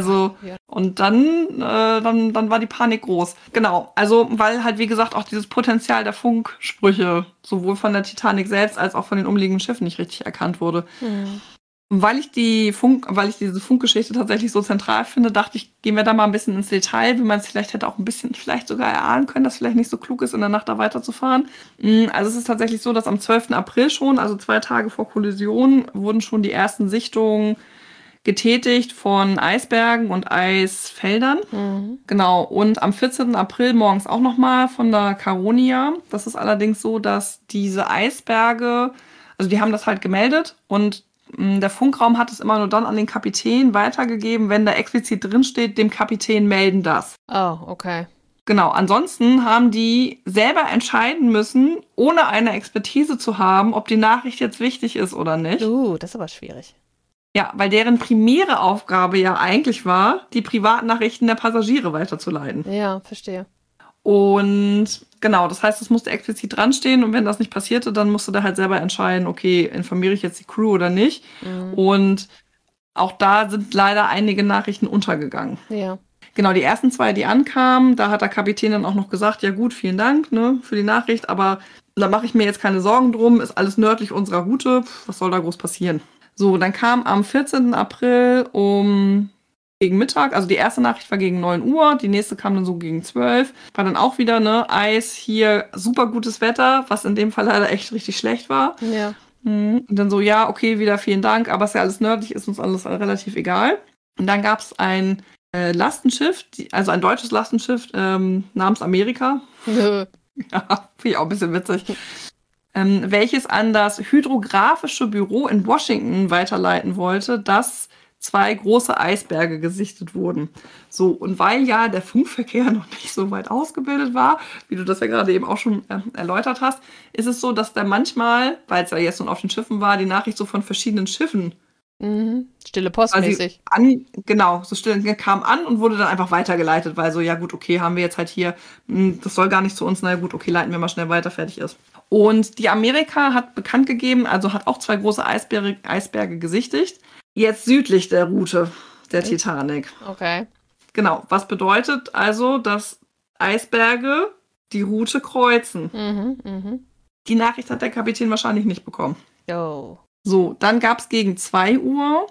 Und dann war die Panik groß. Genau, also, weil halt, wie gesagt, auch dieses Potenzial der Funksprüche sowohl von der Titanic selbst als auch von den umliegenden Schiffen nicht richtig erkannt wurde. Weil ich diese Funkgeschichte tatsächlich so zentral finde, dachte ich, gehen wir da mal ein bisschen ins Detail, wie man es vielleicht hätte auch ein bisschen vielleicht sogar erahnen können, dass vielleicht nicht so klug ist, in der Nacht da weiterzufahren. Also es ist tatsächlich so, dass am 12. April schon, also 2 Tage vor Kollision, wurden schon die ersten Sichtungen getätigt von Eisbergen und Eisfeldern. Genau. Und am 14. April morgens auch nochmal von der Caronia. Das ist allerdings so, dass diese Eisberge, also die haben das halt gemeldet und der Funkraum hat es immer nur dann an den Kapitän weitergegeben, wenn da explizit drin steht, dem Kapitän melden das. Oh, okay. Genau, ansonsten haben die selber entscheiden müssen, ohne eine Expertise zu haben, ob die Nachricht jetzt wichtig ist oder nicht. Das ist aber schwierig. Ja, weil deren primäre Aufgabe ja eigentlich war, die Privatnachrichten der Passagiere weiterzuleiten. Ja, verstehe. Und genau, das heißt, es musste explizit dran stehen und wenn das nicht passierte, dann musste der halt selber entscheiden, okay, informiere ich jetzt die Crew oder nicht. Und auch da sind leider einige Nachrichten untergegangen. Ja. Genau, die ersten 2, die ankamen, da hat der Kapitän dann auch noch gesagt, ja gut, vielen Dank für die Nachricht, aber da mache ich mir jetzt keine Sorgen drum, ist alles nördlich unserer Route, was soll da groß passieren? So, dann kam am 14. April gegen Mittag, also die erste Nachricht war gegen 9 Uhr, die nächste kam dann so gegen 12, war dann auch wieder, Eis, hier super gutes Wetter, was in dem Fall leider echt richtig schlecht war. Ja. Und dann so, ja, okay, wieder vielen Dank, aber es ist ja alles nördlich, ist uns alles relativ egal. Und dann gab es ein Lastenschiff, also ein deutsches Lastenschiff namens Amerika. Ja, finde ich auch ein bisschen witzig. Welches an das Hydrographische Büro in Washington weiterleiten wollte, dass 2 große Eisberge gesichtet wurden. So, und weil ja der Funkverkehr noch nicht so weit ausgebildet war, wie du das ja gerade eben auch schon erläutert hast, ist es so, dass da manchmal, weil es ja jetzt nun auf den Schiffen war, die Nachricht so von verschiedenen Schiffen Stille Postmäßig. So still kam an und wurde dann einfach weitergeleitet, weil so, ja gut, okay, haben wir jetzt halt hier, das soll gar nicht zu uns, na gut, okay, leiten wir mal schnell weiter, fertig ist. Und die Amerika hat bekannt gegeben, also hat auch 2 große Eisberge gesichtigt, jetzt südlich der Route der Titanic. Okay. Genau, was bedeutet also, dass Eisberge die Route kreuzen. Die Nachricht hat der Kapitän wahrscheinlich nicht bekommen. Oh. So, dann gab es gegen 2 Uhr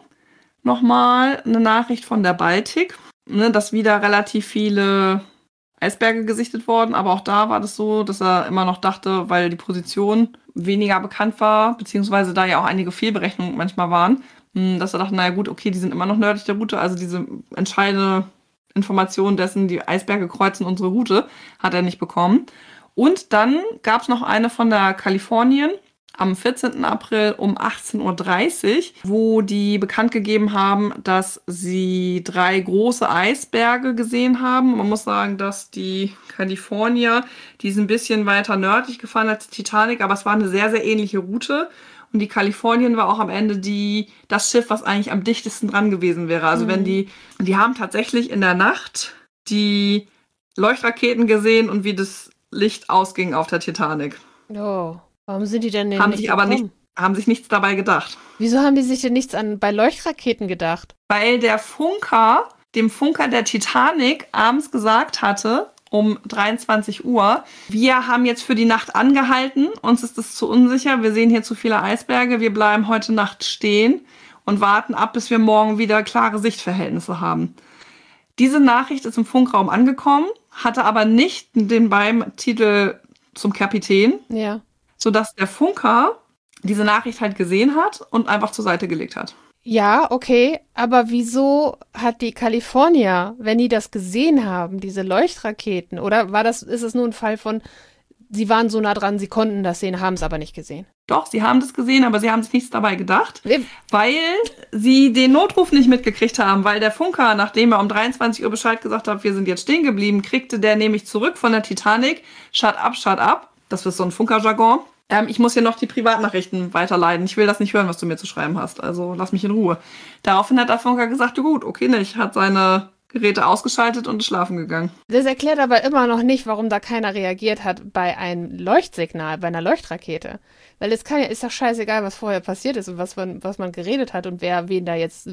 nochmal eine Nachricht von der Baltic, dass wieder relativ viele Eisberge gesichtet wurden, aber auch da war das so, dass er immer noch dachte, weil die Position weniger bekannt war, beziehungsweise da ja auch einige Fehlberechnungen manchmal waren, dass er dachte, naja gut, okay, die sind immer noch nördlich der Route, also diese entscheidende Information dessen, die Eisberge kreuzen unsere Route, hat er nicht bekommen. Und dann gab es noch eine von der Kalifornien, am 14. April um 18:30 Uhr, wo die bekannt gegeben haben, dass sie 3 große Eisberge gesehen haben. Man muss sagen, dass die California, die ist ein bisschen weiter nördlich gefahren als die Titanic, aber es war eine sehr, sehr ähnliche Route. Und die Kalifornien war auch am Ende das Schiff, was eigentlich am dichtesten dran gewesen wäre. Also wenn die haben tatsächlich in der Nacht die Leuchtraketen gesehen und wie das Licht ausging auf der Titanic. Oh. Warum sind die denn nicht haben sich nichts dabei gedacht. Wieso haben die sich denn nichts bei Leuchtraketen gedacht? Weil der Funker, dem Funker der Titanic, abends gesagt hatte, um 23 Uhr, wir haben jetzt für die Nacht angehalten, uns ist es zu unsicher, wir sehen hier zu viele Eisberge, wir bleiben heute Nacht stehen und warten ab, bis wir morgen wieder klare Sichtverhältnisse haben. Diese Nachricht ist im Funkraum angekommen, hatte aber nicht den Beititel zum Kapitän. Ja. Sodass der Funker diese Nachricht halt gesehen hat und einfach zur Seite gelegt hat. Ja, okay, aber wieso hat die California, wenn die das gesehen haben, diese Leuchtraketen, oder ist es nur ein Fall von, sie waren so nah dran, sie konnten das sehen, haben es aber nicht gesehen? Doch, sie haben das gesehen, aber sie haben sich nichts dabei gedacht, weil sie den Notruf nicht mitgekriegt haben, weil der Funker, nachdem er um 23 Uhr Bescheid gesagt hat, wir sind jetzt stehen geblieben, kriegte der nämlich zurück von der Titanic, shut up, das ist so ein Funkerjargon. Ich muss hier noch die Privatnachrichten weiterleiten. Ich will das nicht hören, was du mir zu schreiben hast. Also lass mich in Ruhe. Daraufhin hat der Funker gesagt, ja gut, okay, nicht. Hat seine Geräte ausgeschaltet und ist schlafen gegangen. Das erklärt aber immer noch nicht, warum da keiner reagiert hat bei einem Leuchtsignal, bei einer Leuchtrakete. Weil es ist doch scheißegal, was vorher passiert ist und was man geredet hat und wer wen da jetzt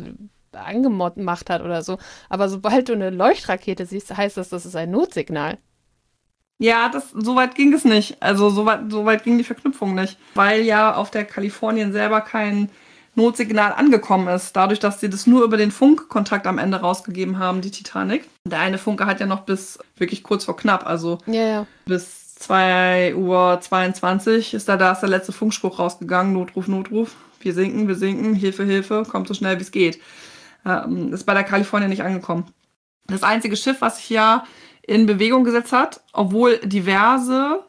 angemacht hat oder so. Aber sobald du eine Leuchtrakete siehst, heißt das ist ein Notsignal. Ja, so weit ging es nicht. Also so weit ging die Verknüpfung nicht. Weil ja auf der Kalifornien selber kein Notsignal angekommen ist. Dadurch, dass sie das nur über den Funkkontakt am Ende rausgegeben haben, die Titanic. Der eine Funke hat ja noch bis wirklich kurz vor knapp, also bis 2:22 ist da ist der letzte Funkspruch rausgegangen. Notruf, Notruf. Wir sinken, Hilfe, Hilfe, kommt so schnell wie es geht. Ist bei der California nicht angekommen. Das einzige Schiff, was sich ja in Bewegung gesetzt hat, obwohl diverse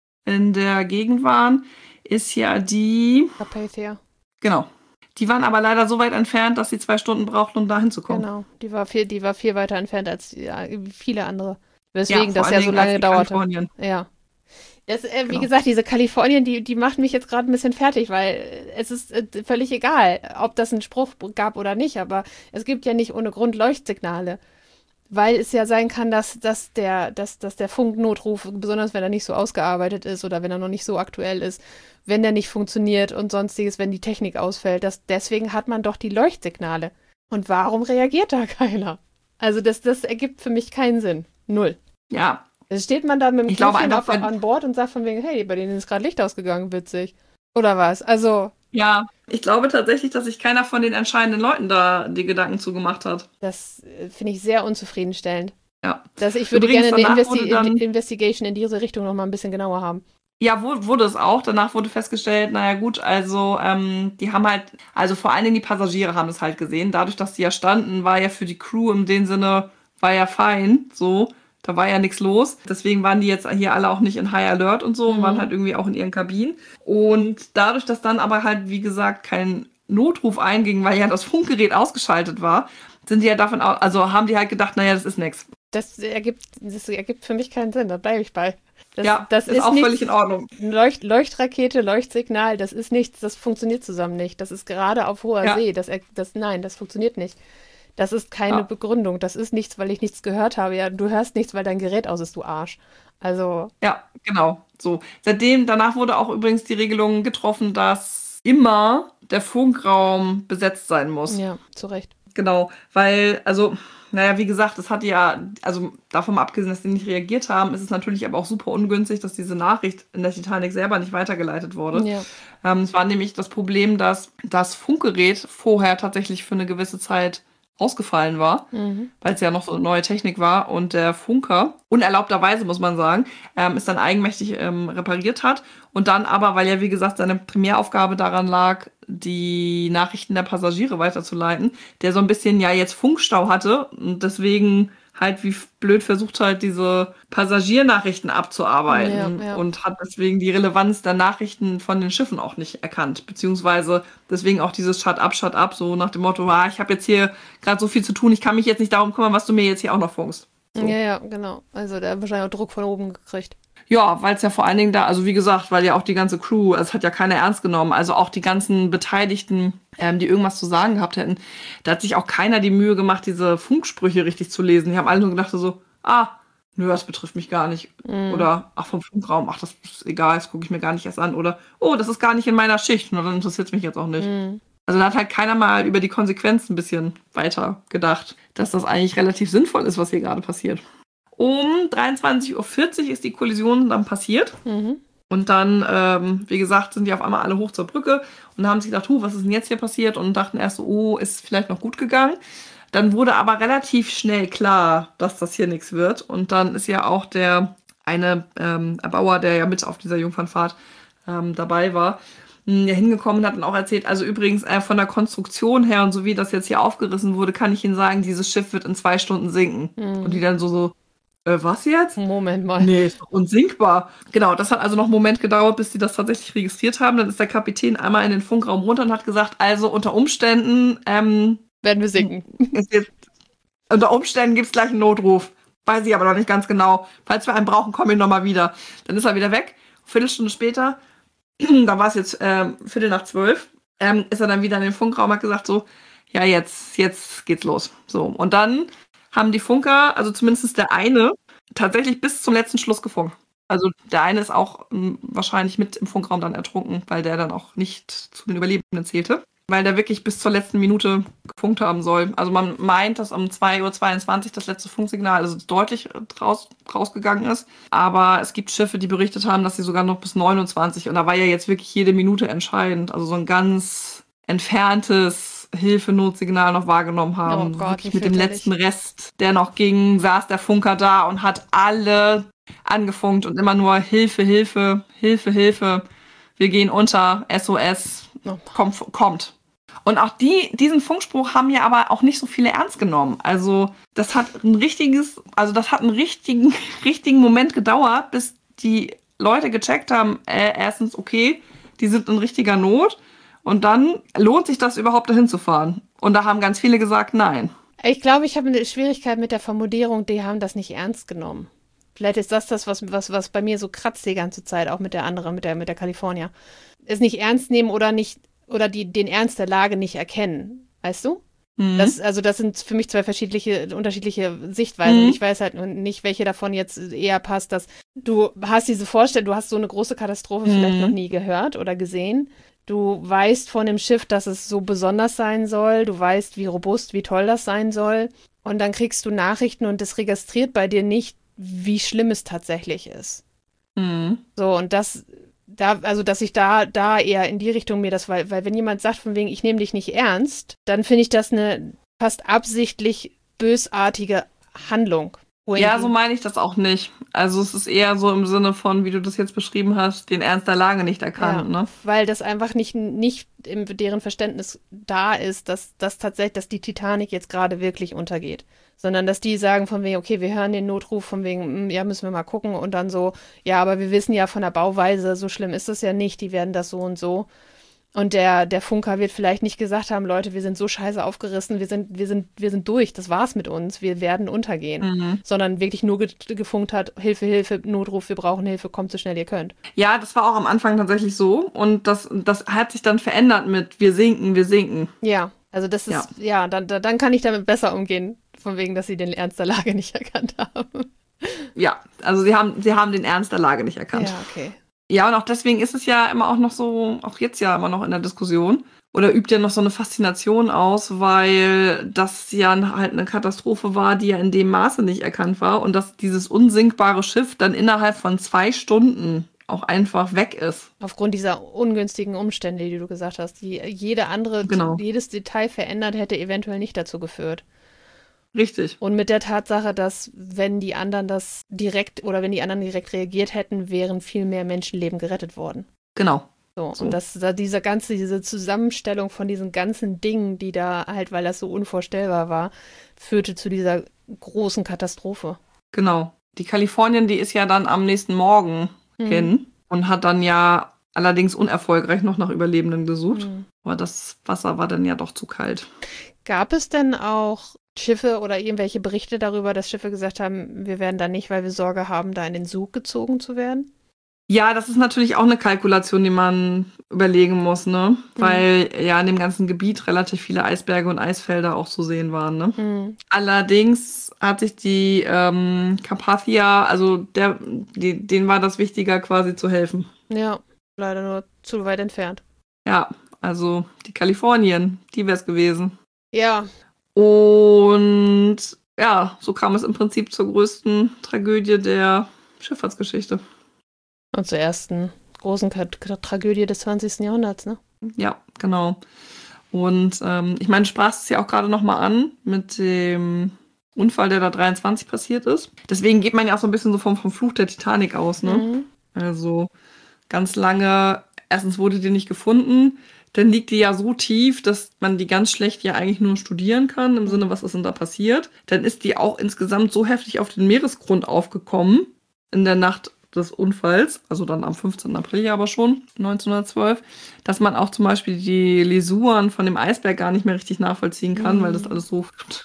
in der Gegend waren, ist ja die Carpathia. Genau. Die waren aber leider so weit entfernt, dass sie 2 Stunden brauchten, um da hinzukommen. Genau, die war viel weiter entfernt als viele andere. Weswegen das ja so lange dauerte. Ja. Das, wie gesagt, diese Kalifornien, die machen mich jetzt gerade ein bisschen fertig, weil es ist völlig egal, ob das einen Spruch gab oder nicht, aber es gibt ja nicht ohne Grund Leuchtsignale. Weil es ja sein kann, dass der Funknotruf, besonders wenn er nicht so ausgearbeitet ist oder wenn er noch nicht so aktuell ist, wenn der nicht funktioniert und sonstiges, wenn die Technik ausfällt, deswegen hat man doch die Leuchtsignale. Und warum reagiert da keiner? Also das ergibt für mich keinen Sinn. Null. Ja. Dann steht man da mit dem Knöpfchen an Bord und sagt von wegen, hey, bei denen ist gerade Licht ausgegangen, witzig. Oder was? Also... Ja, ich glaube tatsächlich, dass sich keiner von den entscheidenden Leuten da die Gedanken zugemacht hat. Das finde ich sehr unzufriedenstellend. Ja. Ich würde gerne eine Investigation in diese Richtung noch mal ein bisschen genauer haben. Ja, wurde es auch. Danach wurde festgestellt, naja gut, also die haben halt, also vor allen Dingen die Passagiere haben es halt gesehen. Dadurch, dass die ja standen, war ja für die Crew in dem Sinne, war ja fein, so. Da war ja nichts los. Deswegen waren die jetzt hier alle auch nicht in High Alert und so und waren halt irgendwie auch in ihren Kabinen. Und dadurch, dass dann aber halt, wie gesagt, kein Notruf einging, weil ja das Funkgerät ausgeschaltet war, sind die ja davon aus, also haben die halt gedacht, naja, das ist nichts. Das ergibt für mich keinen Sinn, da bleibe ich bei. Das ist auch nichts, völlig in Ordnung. Leuchtrakete, Leuchtsignal, das ist nichts, das funktioniert zusammen nicht. Das ist gerade auf hoher See. Nein, das funktioniert nicht. Das ist keine Begründung. Das ist nichts, weil ich nichts gehört habe. Ja, du hörst nichts, weil dein Gerät aus ist, du Arsch. Also. Ja, genau. So. Danach wurde auch übrigens die Regelung getroffen, dass immer der Funkraum besetzt sein muss. Ja, zu Recht. Genau, weil, also, naja, wie gesagt, das hat ja, also davon mal abgesehen, dass die nicht reagiert haben, ist es natürlich aber auch super ungünstig, dass diese Nachricht in der Titanic selber nicht weitergeleitet wurde. Ja. Es war nämlich das Problem, dass das Funkgerät vorher tatsächlich für eine gewisse Zeit ausgefallen war, weil es ja noch so neue Technik war und der Funker, unerlaubterweise muss man sagen, es dann eigenmächtig repariert hat und dann aber, weil ja wie gesagt seine Primäraufgabe daran lag, die Nachrichten der Passagiere weiterzuleiten, der so ein bisschen ja jetzt Funkstau hatte und deswegen halt wie blöd versucht halt, diese Passagiernachrichten abzuarbeiten und hat deswegen die Relevanz der Nachrichten von den Schiffen auch nicht erkannt, beziehungsweise deswegen auch dieses Shut up, so nach dem Motto, ich habe jetzt hier gerade so viel zu tun, ich kann mich jetzt nicht darum kümmern, was du mir jetzt hier auch noch funkst. So. Ja, genau. Also der hat wahrscheinlich auch Druck von oben gekriegt. Ja, weil es ja vor allen Dingen also wie gesagt, weil ja auch die ganze Crew, es hat ja keiner ernst genommen, also auch die ganzen Beteiligten, die irgendwas zu sagen gehabt hätten, da hat sich auch keiner die Mühe gemacht, diese Funksprüche richtig zu lesen. Die haben alle nur gedacht so, nö, das betrifft mich gar nicht. Oder, vom Funkraum, das ist egal, das gucke ich mir gar nicht erst an. Oder, das ist gar nicht in meiner Schicht, dann interessiert es mich jetzt auch nicht. Also da hat halt keiner mal über die Konsequenzen ein bisschen weiter gedacht, dass das eigentlich relativ sinnvoll ist, was hier gerade passiert. Um 23:40 Uhr ist die Kollision dann passiert. Und dann, wie gesagt, sind die auf einmal alle hoch zur Brücke und haben sich gedacht, was ist denn jetzt hier passiert? Und dachten erst so, ist vielleicht noch gut gegangen. Dann wurde aber relativ schnell klar, dass das hier nichts wird. Und dann ist ja auch der eine Erbauer, der ja mit auf dieser Jungfernfahrt dabei war, hingekommen und hat dann auch erzählt, also übrigens von der Konstruktion her und so wie das jetzt hier aufgerissen wurde, kann ich Ihnen sagen, dieses Schiff wird in 2 Stunden sinken. Und die dann so was jetzt? Moment mal. Nee, ist doch unsinkbar. Genau, das hat also noch einen Moment gedauert, bis die das tatsächlich registriert haben. Dann ist der Kapitän einmal in den Funkraum runter und hat gesagt, also unter Umständen werden wir sinken. Unter Umständen gibt es gleich einen Notruf. Weiß ich aber noch nicht ganz genau. Falls wir einen brauchen, komme ich nochmal wieder. Dann ist er wieder weg. Viertelstunde später, da war es jetzt 11:45, ist er dann wieder in den Funkraum und hat gesagt so, ja, jetzt geht's los. So, und dann haben die Funker, also zumindest der eine, tatsächlich bis zum letzten Schluss gefunkt. Also der eine ist auch wahrscheinlich mit im Funkraum dann ertrunken, weil der dann auch nicht zu den Überlebenden zählte. Weil der wirklich bis zur letzten Minute gefunkt haben soll. Also man meint, dass um 2:22 Uhr das letzte Funksignal also deutlich rausgegangen ist. Aber es gibt Schiffe, die berichtet haben, dass sie sogar noch bis 29. Und da war ja jetzt wirklich jede Minute entscheidend. Also so ein ganz entferntes Hilfenotsignal noch wahrgenommen haben. Oh Gott, wirklich mit dem letzten Rest, der noch ging, saß der Funker da und hat alle angefunkt und immer nur Hilfe, Hilfe, Hilfe, Hilfe. Wir gehen unter, SOS, kommt. Und auch diesen Funkspruch haben ja aber auch nicht so viele ernst genommen. Also das hat einen richtigen Moment gedauert, bis die Leute gecheckt haben, erstens, okay, die sind in richtiger Not. Und dann lohnt sich das überhaupt, dahin zu fahren. Und da haben ganz viele gesagt, nein. Ich glaube, ich habe eine Schwierigkeit mit der Formulierung, die haben das nicht ernst genommen. Vielleicht ist das, was bei mir so kratzt die ganze Zeit, auch mit der anderen, mit der California. Es nicht ernst nehmen oder den Ernst der Lage nicht erkennen. Weißt du? Mhm. Das sind für mich zwei unterschiedliche Sichtweisen. Mhm. Ich weiß halt nicht, welche davon jetzt eher passt, dass du hast diese Vorstellung, du hast so eine große Katastrophe vielleicht noch nie gehört oder gesehen. Du weißt von dem Schiff, dass es so besonders sein soll. Du weißt, wie robust, wie toll das sein soll. Und dann kriegst du Nachrichten und es registriert bei dir nicht, wie schlimm es tatsächlich ist. Mhm. So, und dass ich da eher in die Richtung mir das, weil wenn jemand sagt von wegen, ich nehme dich nicht ernst, dann finde ich das eine fast absichtlich bösartige Handlung. Ja, so meine ich das auch nicht. Also es ist eher so im Sinne von, wie du das jetzt beschrieben hast, den Ernst der Lage nicht erkannt. Ja, ne? Weil das einfach nicht in deren Verständnis da ist, dass die Titanic jetzt gerade wirklich untergeht. Sondern dass die sagen von wegen, okay, wir hören den Notruf von wegen, ja, müssen wir mal gucken. Und dann so, ja, aber wir wissen ja von der Bauweise, so schlimm ist es ja nicht, die werden das so und so. Und der Funker wird vielleicht nicht gesagt haben, Leute, wir sind so scheiße aufgerissen, wir sind durch, das war's mit uns, wir werden untergehen. Sondern wirklich nur gefunkt hat, Hilfe, Hilfe, Notruf, wir brauchen Hilfe, kommt so schnell ihr könnt. Ja, das war auch am Anfang tatsächlich so. Und das hat sich dann verändert mit wir sinken. Ja, also das ist, dann kann ich damit besser umgehen, von wegen, dass sie den Ernst der Lage nicht erkannt haben. Ja, also sie haben den Ernst der Lage nicht erkannt. Ja, okay. Ja, und auch deswegen ist es ja immer auch noch so, auch jetzt ja immer noch in der Diskussion, oder übt ja noch so eine Faszination aus, weil das ja halt eine Katastrophe war, die ja in dem Maße nicht erkannt war und dass dieses unsinkbare Schiff dann innerhalb von 2 Stunden auch einfach weg ist. Aufgrund dieser ungünstigen Umstände, die du gesagt hast, die jedes Detail verändert, hätte eventuell nicht dazu geführt. Richtig. Und mit der Tatsache, dass wenn die anderen direkt reagiert hätten, wären viel mehr Menschenleben gerettet worden. Genau. So. Und diese Zusammenstellung von diesen ganzen Dingen, die da halt, weil das so unvorstellbar war, führte zu dieser großen Katastrophe. Genau. Die Californian, die ist ja dann am nächsten Morgen hin und hat dann ja allerdings unerfolgreich noch nach Überlebenden gesucht. Aber das Wasser war dann ja doch zu kalt. Gab es denn auch Schiffe oder irgendwelche Berichte darüber, dass Schiffe gesagt haben, wir werden da nicht, weil wir Sorge haben, da in den Sog gezogen zu werden? Ja, das ist natürlich auch eine Kalkulation, die man überlegen muss, ne? Weil ja in dem ganzen Gebiet relativ viele Eisberge und Eisfelder auch zu sehen waren, ne? Allerdings hat sich die Carpathia, also denen war das wichtiger, quasi zu helfen. Ja, leider nur zu weit entfernt. Ja, also die Californian, die wäre es gewesen. Ja. Und ja, so kam es im Prinzip zur größten Tragödie der Schifffahrtsgeschichte. Und zur ersten großen Tragödie des 20. Jahrhunderts, ne? Ja, genau. Und ich meine, du sprachst es ja auch gerade nochmal an mit dem Unfall, der da 23 passiert ist. Deswegen geht man ja auch so ein bisschen so vom Fluch der Titanic aus, ne? Also ganz lange, erstens wurde die nicht gefunden, dann liegt die ja so tief, dass man die ganz schlecht ja eigentlich nur studieren kann, im Sinne, was ist denn da passiert. Dann ist die auch insgesamt so heftig auf den Meeresgrund aufgekommen, in der Nacht des Unfalls, also dann am 15. April ja aber schon, 1912, dass man auch zum Beispiel die Läsuren von dem Eisberg gar nicht mehr richtig nachvollziehen kann, weil das alles so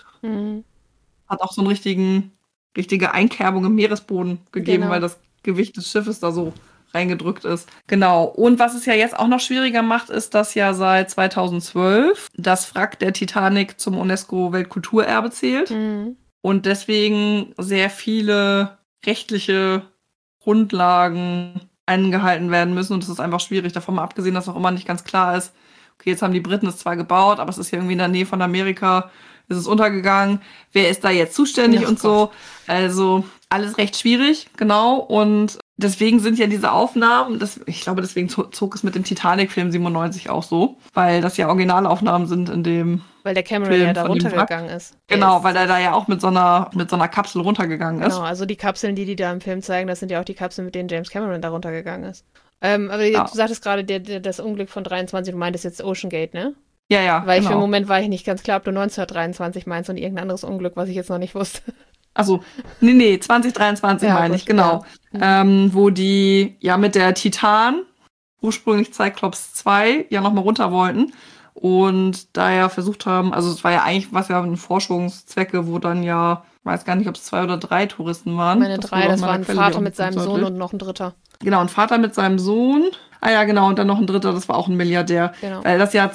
hat auch so eine richtige Einkerbung im Meeresboden gegeben, weil das Gewicht des Schiffes da so reingedrückt ist. Genau. Und was es ja jetzt auch noch schwieriger macht, ist, dass ja seit 2012 das Wrack der Titanic zum UNESCO-Weltkulturerbe zählt und deswegen sehr viele rechtliche Grundlagen eingehalten werden müssen und das ist einfach schwierig. Davon mal abgesehen, dass auch immer nicht ganz klar ist, okay, jetzt haben die Briten es zwar gebaut, aber es ist ja irgendwie in der Nähe von Amerika, ist es untergegangen. Wer ist da jetzt zuständig und so? Also alles recht schwierig, genau. Und deswegen sind ja diese Aufnahmen, ich glaube, deswegen zog es mit dem Titanic-Film 97 auch so, weil das ja Originalaufnahmen sind in dem Weil der Cameron ja da runtergegangen ist. Genau, weil er da ja auch mit so einer Kapsel runtergegangen ist. Genau, also die Kapseln, die da im Film zeigen, das sind ja auch die Kapseln, mit denen James Cameron da runtergegangen ist. Aber du sagtest gerade, das Unglück von 23, du meintest jetzt Ocean Gate, ne? Ja, Weil für den Moment war ich nicht ganz klar, ob du 1923 meinst und irgendein anderes Unglück, was ich jetzt noch nicht wusste. Also, nee, 2023 meine ich, genau. Ja. Wo die ja mit der Titan, ursprünglich Cyclops 2, ja nochmal runter wollten. Und da ja versucht haben, also es war ja eigentlich was ja ein Forschungszwecke, wo dann ja, ich weiß gar nicht, ob es 2 oder 3 Touristen waren. Meine 3, das war ein Vater mit seinem Sohn und noch ein dritter. Genau, ein Vater mit seinem Sohn. Ah ja, genau, und dann noch ein dritter, das war auch ein Milliardär. Genau. Weil das ja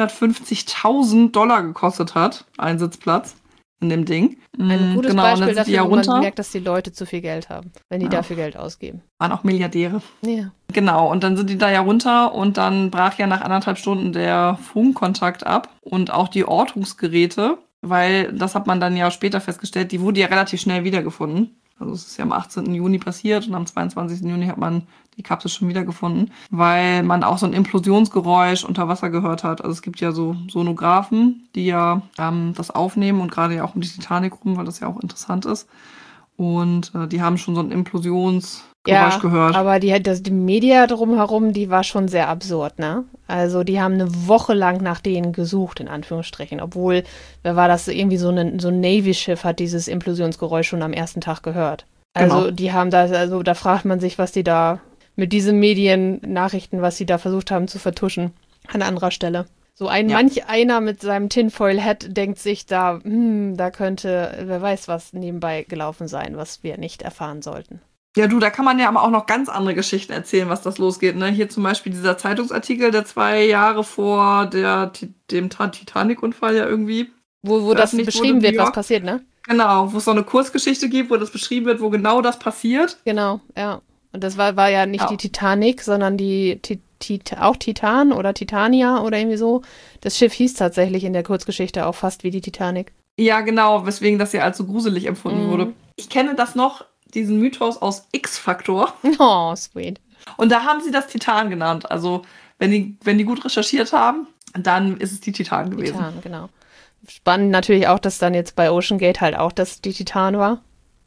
$250.000 gekostet hat, ein Sitzplatz in dem Ding. Ein gutes Beispiel dafür, wo man merkt, dass die Leute zu viel Geld haben, wenn die dafür Geld ausgeben. Waren auch Milliardäre. Ja. Genau, und dann sind die da ja runter und dann brach ja nach 1,5 Stunden der Funkkontakt ab und auch die Ortungsgeräte, weil das hat man dann ja später festgestellt, die wurde ja relativ schnell wiedergefunden. Also es ist ja am 18. Juni passiert und am 22. Juni hat man die Kapsel schon wiedergefunden, weil man auch so ein Implosionsgeräusch unter Wasser gehört hat. Also es gibt ja so Sonographen, die ja das aufnehmen und gerade ja auch um die Titanic rum, weil das ja auch interessant ist. Und die haben schon so ein Implosionsgeräusch gehört. Aber die Media drumherum, die war schon sehr absurd, ne? Also die haben eine Woche lang nach denen gesucht, in Anführungsstrichen. Obwohl, wer war das, irgendwie so ein Navy-Schiff hat dieses Implosionsgeräusch schon am ersten Tag gehört. Also die haben da fragt man sich, was die da mit diesen Mediennachrichten, was sie da versucht haben zu vertuschen, an anderer Stelle. So manch einer mit seinem Tinfoil-Hat denkt sich da könnte, wer weiß was, nebenbei gelaufen sein, was wir nicht erfahren sollten. Ja, da kann man ja aber auch noch ganz andere Geschichten erzählen, was das losgeht, ne? Hier zum Beispiel dieser Zeitungsartikel, der 2 Jahre vor dem Titanic-Unfall ja irgendwie. Wo das beschrieben wird, was passiert, ne? Genau, wo es so eine Kurzgeschichte gibt, wo das beschrieben wird, wo genau das passiert. Genau, ja. Und das war ja nicht die Titanic, sondern die auch Titan oder Titania oder irgendwie so. Das Schiff hieß tatsächlich in der Kurzgeschichte auch fast wie die Titanic. Ja, genau, weswegen das ja als so gruselig empfunden wurde. Ich kenne das noch, diesen Mythos aus X-Factor. Oh, sweet. Und da haben sie das Titan genannt. Also, wenn die gut recherchiert haben, dann ist es die Titan gewesen. Titan, genau. Spannend natürlich auch, dass dann jetzt bei Ocean Gate halt auch das die Titan war.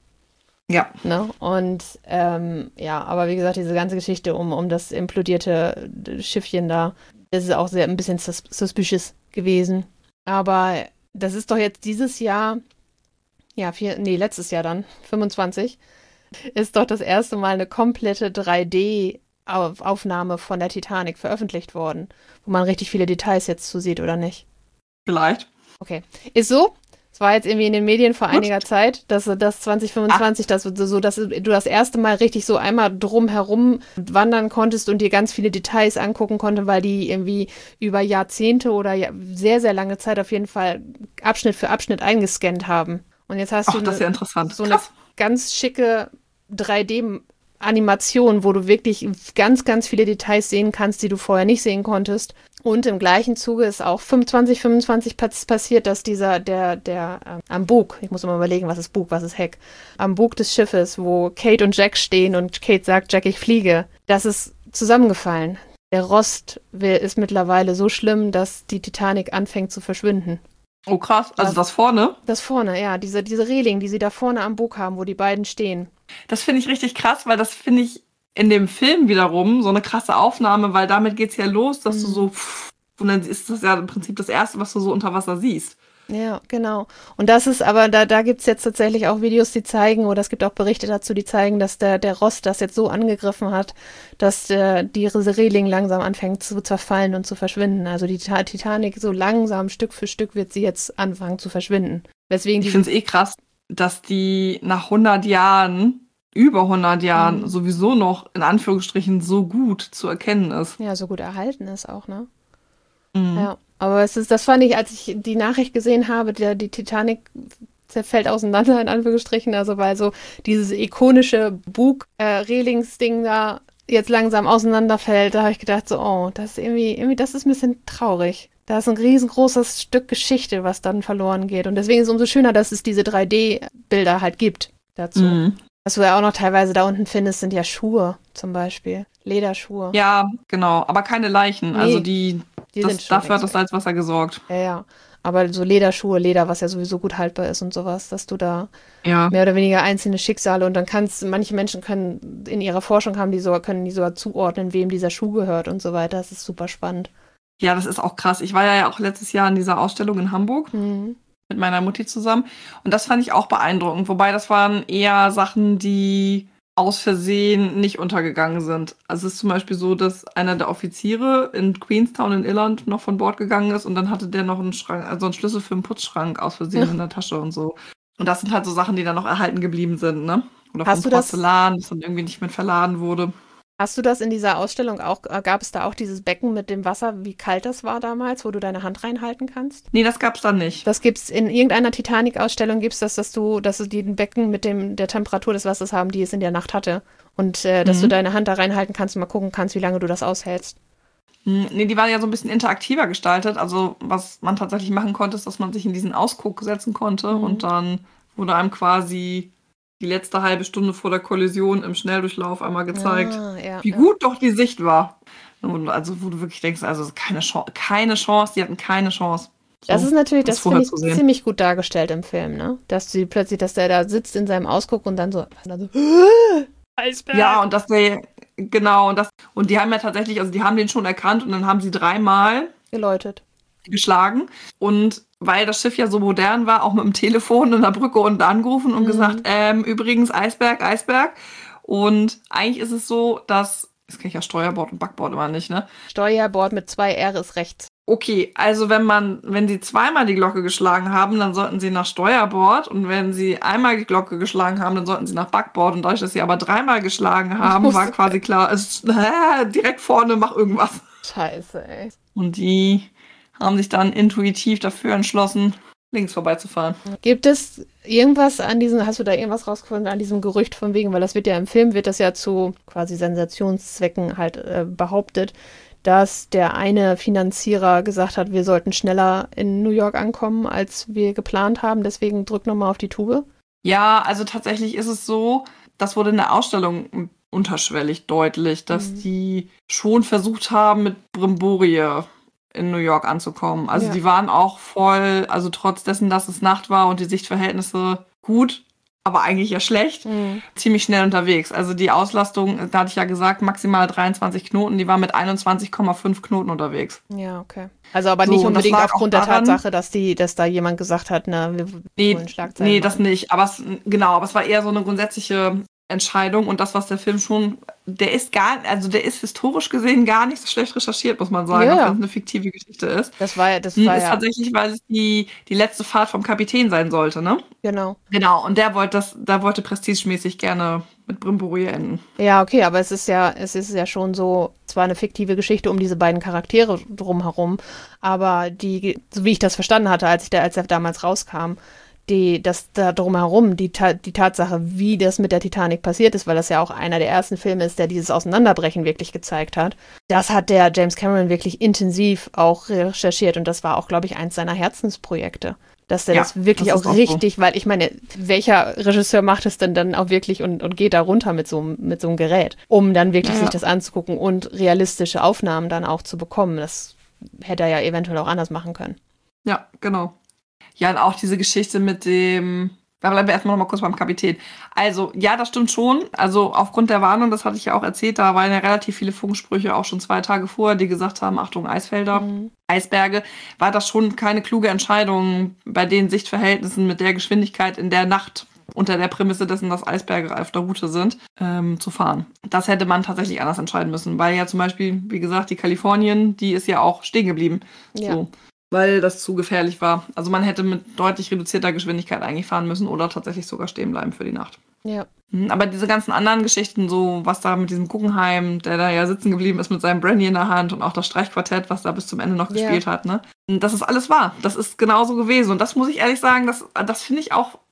Ja. Ne? Und aber wie gesagt, diese ganze Geschichte um das implodierte Schiffchen da, das ist auch ein bisschen suspicious gewesen. Aber das ist doch jetzt dieses Jahr, letztes Jahr dann, 25, ist doch das erste Mal eine komplette 3D-Aufnahme von der Titanic veröffentlicht worden, wo man richtig viele Details jetzt zu sieht, oder nicht? Vielleicht. Okay. Ist so. Es war jetzt irgendwie in den Medien vor einiger Zeit, dass das 2025, dass du das erste Mal richtig so einmal drumherum wandern konntest und dir ganz viele Details angucken konntest, weil die irgendwie über Jahrzehnte oder sehr, sehr lange Zeit auf jeden Fall Abschnitt für Abschnitt eingescannt haben. Und jetzt hast du das ist ja interessant. So eine ganz schicke 3D-Animation, wo du wirklich ganz, ganz viele Details sehen kannst, die du vorher nicht sehen konntest. Und im gleichen Zuge ist auch 25 passiert, dass am Bug, ich muss immer überlegen, was ist Bug, was ist Heck, am Bug des Schiffes, wo Kate und Jack stehen und Kate sagt, Jack, ich fliege, das ist zusammengefallen. Der Rost ist mittlerweile so schlimm, dass die Titanic anfängt zu verschwinden. Oh krass, also das vorne? Das vorne, ja, diese Reling, die sie da vorne am Bug haben, wo die beiden stehen. Das finde ich richtig krass, weil das finde ich in dem Film wiederum so eine krasse Aufnahme, weil damit geht's ja los, dass du so, und dann ist das ja im Prinzip das Erste, was du so unter Wasser siehst. Ja, genau. Und das ist aber, da gibt's jetzt tatsächlich auch Videos, die zeigen, oder es gibt auch Berichte dazu, die zeigen, dass der Rost das jetzt so angegriffen hat, dass die Reling langsam anfängt zu zerfallen und zu verschwinden. Also die Titanic so langsam, Stück für Stück wird sie jetzt anfangen zu verschwinden. Weswegen ich finde es krass, dass die nach über 100 Jahren sowieso noch in Anführungsstrichen so gut zu erkennen ist. Ja, so gut erhalten ist auch, ne? Ja, aber das fand ich, als ich die Nachricht gesehen habe, die Titanic zerfällt auseinander, in Anführungsstrichen, also weil so dieses ikonische Bug-Relings-Ding da jetzt langsam auseinanderfällt, da habe ich gedacht so, oh, das ist irgendwie, das ist ein bisschen traurig. Da ist ein riesengroßes Stück Geschichte, was dann verloren geht. Und deswegen ist es umso schöner, dass es diese 3D-Bilder halt gibt dazu. Was du ja auch noch teilweise da unten findest, sind ja Schuhe zum Beispiel. Lederschuhe. Ja, genau. Aber keine Leichen. Nee, Also die sind schon dafür hat das Salzwasser gesorgt. Ja. Aber so Lederschuhe, Leder, was ja sowieso gut haltbar ist und sowas, dass du da Ja. mehr oder weniger einzelne Schicksale und dann manche Menschen können in ihrer Forschung können die sogar zuordnen, wem dieser Schuh gehört und so weiter. Das ist super spannend. Ja, das ist auch krass. Ich war ja auch letztes Jahr in dieser Ausstellung in Hamburg mit meiner Mutti zusammen. Und das fand ich auch beeindruckend. Wobei das waren eher Sachen, die aus Versehen nicht untergegangen sind. Also es ist zum Beispiel so, dass einer der Offiziere in Queenstown in Irland noch von Bord gegangen ist und dann hatte der noch einen Schrank, also einen Schlüssel für einen Putzschrank aus Versehen in der Tasche und so. Und das sind halt so Sachen, die dann noch erhalten geblieben sind, ne? Oder Hast vom du das- Porzellan, das dann irgendwie nicht mehr verladen wurde. Hast du das in dieser Ausstellung auch, gab es da auch dieses Becken mit dem Wasser, wie kalt das war damals, wo du deine Hand reinhalten kannst? Nee, das gab's dann nicht. Das gibt's in irgendeiner Titanic-Ausstellung gibt's das, dass du die ein Becken mit der Temperatur des Wassers haben, die es in der Nacht hatte. Und dass du deine Hand da reinhalten kannst und mal gucken kannst, wie lange du das aushältst. Nee, die war ja so ein bisschen interaktiver gestaltet. Also was man tatsächlich machen konnte, ist, dass man sich in diesen Ausguck setzen konnte und dann wurde einem quasi die letzte halbe Stunde vor der Kollision im Schnelldurchlauf einmal gezeigt, wie gut doch die Sicht war. Und also wo du wirklich denkst, also keine Chance, die hatten keine Chance. So, das ist natürlich, das finde ich sehen. ziemlich gut dargestellt im Film, ne? Dass der da sitzt in seinem Ausguck und dann so Eisberg. Ja, und und die haben ja tatsächlich, also die haben den schon erkannt und dann haben sie 3-mal geläutet. Geschlagen. Und weil das Schiff ja so modern war, auch mit dem Telefon in der Brücke unten angerufen und gesagt, übrigens Eisberg. Und eigentlich ist es so, dass, das kenne ich ja Steuerbord und Backbord immer nicht, ne? Steuerbord mit 2 R ist rechts. Okay, also wenn sie 2-mal die Glocke geschlagen haben, dann sollten sie nach Steuerbord und wenn sie einmal die Glocke geschlagen haben, dann sollten sie nach Backbord und dadurch, dass sie aber 3-mal geschlagen haben, war quasi klar, direkt vorne, mach irgendwas. Scheiße, ey. Und die haben sich dann intuitiv dafür entschlossen, links vorbeizufahren. Gibt es irgendwas hast du da irgendwas rausgefunden an diesem Gerücht von wegen, weil das wird ja im Film, wird das ja zu quasi Sensationszwecken halt behauptet, dass der eine Finanzierer gesagt hat, wir sollten schneller in New York ankommen, als wir geplant haben, deswegen drück nochmal auf die Tube? Ja, also tatsächlich ist es so, das wurde in der Ausstellung unterschwellig deutlich, dass die schon versucht haben, mit Brimborier in New York anzukommen. Also die waren auch voll, also trotz dessen, dass es Nacht war und die Sichtverhältnisse gut, aber eigentlich ja schlecht, ziemlich schnell unterwegs. Also die Auslastung, da hatte ich ja gesagt, maximal 23 Knoten, die war mit 21,5 Knoten unterwegs. Ja, okay. Also aber nicht unbedingt aufgrund der Tatsache, dass da jemand gesagt hat, wir wollen Schlagzeilen machen. Das nicht. Aber es war eher so eine grundsätzliche Entscheidung und das, was der Film schon, der ist historisch gesehen gar nicht so schlecht recherchiert, muss man sagen, auch wenn es eine fiktive Geschichte ist. Das war tatsächlich, weil es die letzte Fahrt vom Kapitän sein sollte, ne? Genau. Genau, und der wollte prestigemäßig gerne mit Brimborier enden. Ja, okay, aber es ist ja schon so, zwar eine fiktive Geschichte um diese beiden Charaktere drumherum, aber so wie ich das verstanden hatte, als er damals rauskam, das da drumherum, die Tatsache, wie das mit der Titanic passiert ist, weil das ja auch einer der ersten Filme ist, der dieses Auseinanderbrechen wirklich gezeigt hat, das hat der James Cameron wirklich intensiv auch recherchiert und das war auch, glaube ich, eins seiner Herzensprojekte. Dass der das wirklich auch richtig, so. Weil ich meine, welcher Regisseur macht es denn dann auch wirklich und geht da runter mit so einem Gerät, um dann wirklich sich das anzugucken und realistische Aufnahmen dann auch zu bekommen. Das hätte er ja eventuell auch anders machen können. Ja, genau. Ja, und auch diese Geschichte mit dem, da bleiben wir erstmal noch mal kurz beim Kapitän. Also, ja, das stimmt schon. Also, aufgrund der Warnung, das hatte ich ja auch erzählt, da waren ja relativ viele Funksprüche auch schon 2 Tage vorher, die gesagt haben, Achtung, Eisfelder, Eisberge. War das schon keine kluge Entscheidung, bei den Sichtverhältnissen mit der Geschwindigkeit in der Nacht unter der Prämisse dessen, dass Eisberge auf der Route sind, zu fahren. Das hätte man tatsächlich anders entscheiden müssen, weil ja zum Beispiel, wie gesagt, die Kalifornien, die ist ja auch stehen geblieben. Ja. So. Weil das zu gefährlich war. Also man hätte mit deutlich reduzierter Geschwindigkeit eigentlich fahren müssen oder tatsächlich sogar stehen bleiben für die Nacht. Ja. Aber diese ganzen anderen Geschichten, so was da mit diesem Guggenheim, der da ja sitzen geblieben ist mit seinem Brandy in der Hand und auch das Streichquartett, was da bis zum Ende noch gespielt hat, ne? Das ist alles wahr. Das ist genauso gewesen. Und das muss ich ehrlich sagen, das finde ich auch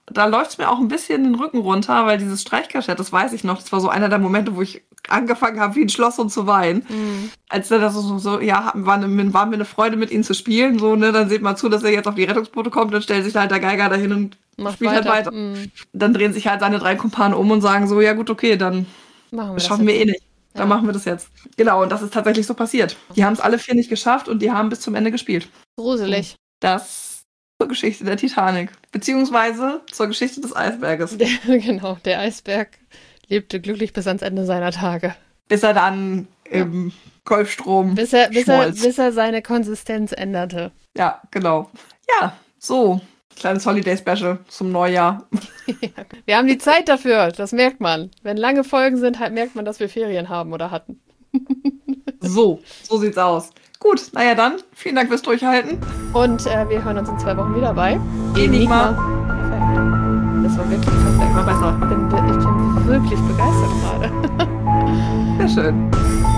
da läuft es mir auch ein bisschen den Rücken runter, weil dieses Streichquartett, das weiß ich noch, das war so einer der Momente, wo ich angefangen habe, wie ein Schloss zu weinen. Als er das war mir eine Freude, mit ihnen zu spielen, so, ne, dann seht man zu, dass er jetzt auf die Rettungsboote kommt, dann stellt sich halt der Geiger dahin und spielt halt weiter. Dann drehen sich halt seine 3 Kumpanen um und sagen so, ja gut, okay, dann schaffen wir nicht. Dann machen wir das jetzt. Genau, und das ist tatsächlich so passiert. Die haben es alle 4 nicht geschafft und die haben bis zum Ende gespielt. Gruselig. Das zur Geschichte der Titanic. Beziehungsweise zur Geschichte des Eisberges. Genau, der Eisberg lebte glücklich bis ans Ende seiner Tage. Bis er dann im Golfstrom bis er seine Konsistenz änderte. Ja, genau. Ja, so. Kleines Holiday-Special zum Neujahr. Wir haben die Zeit dafür, das merkt man. Wenn lange Folgen sind, halt merkt man, dass wir Ferien haben oder hatten. So sieht's aus. Gut, naja dann, vielen Dank fürs Durchhalten. Und wir hören uns in 2 Wochen wieder bei Enigma. Perfekt. Das war wirklich perfekt. War besser. Ich bin wirklich begeistert gerade. Sehr schön.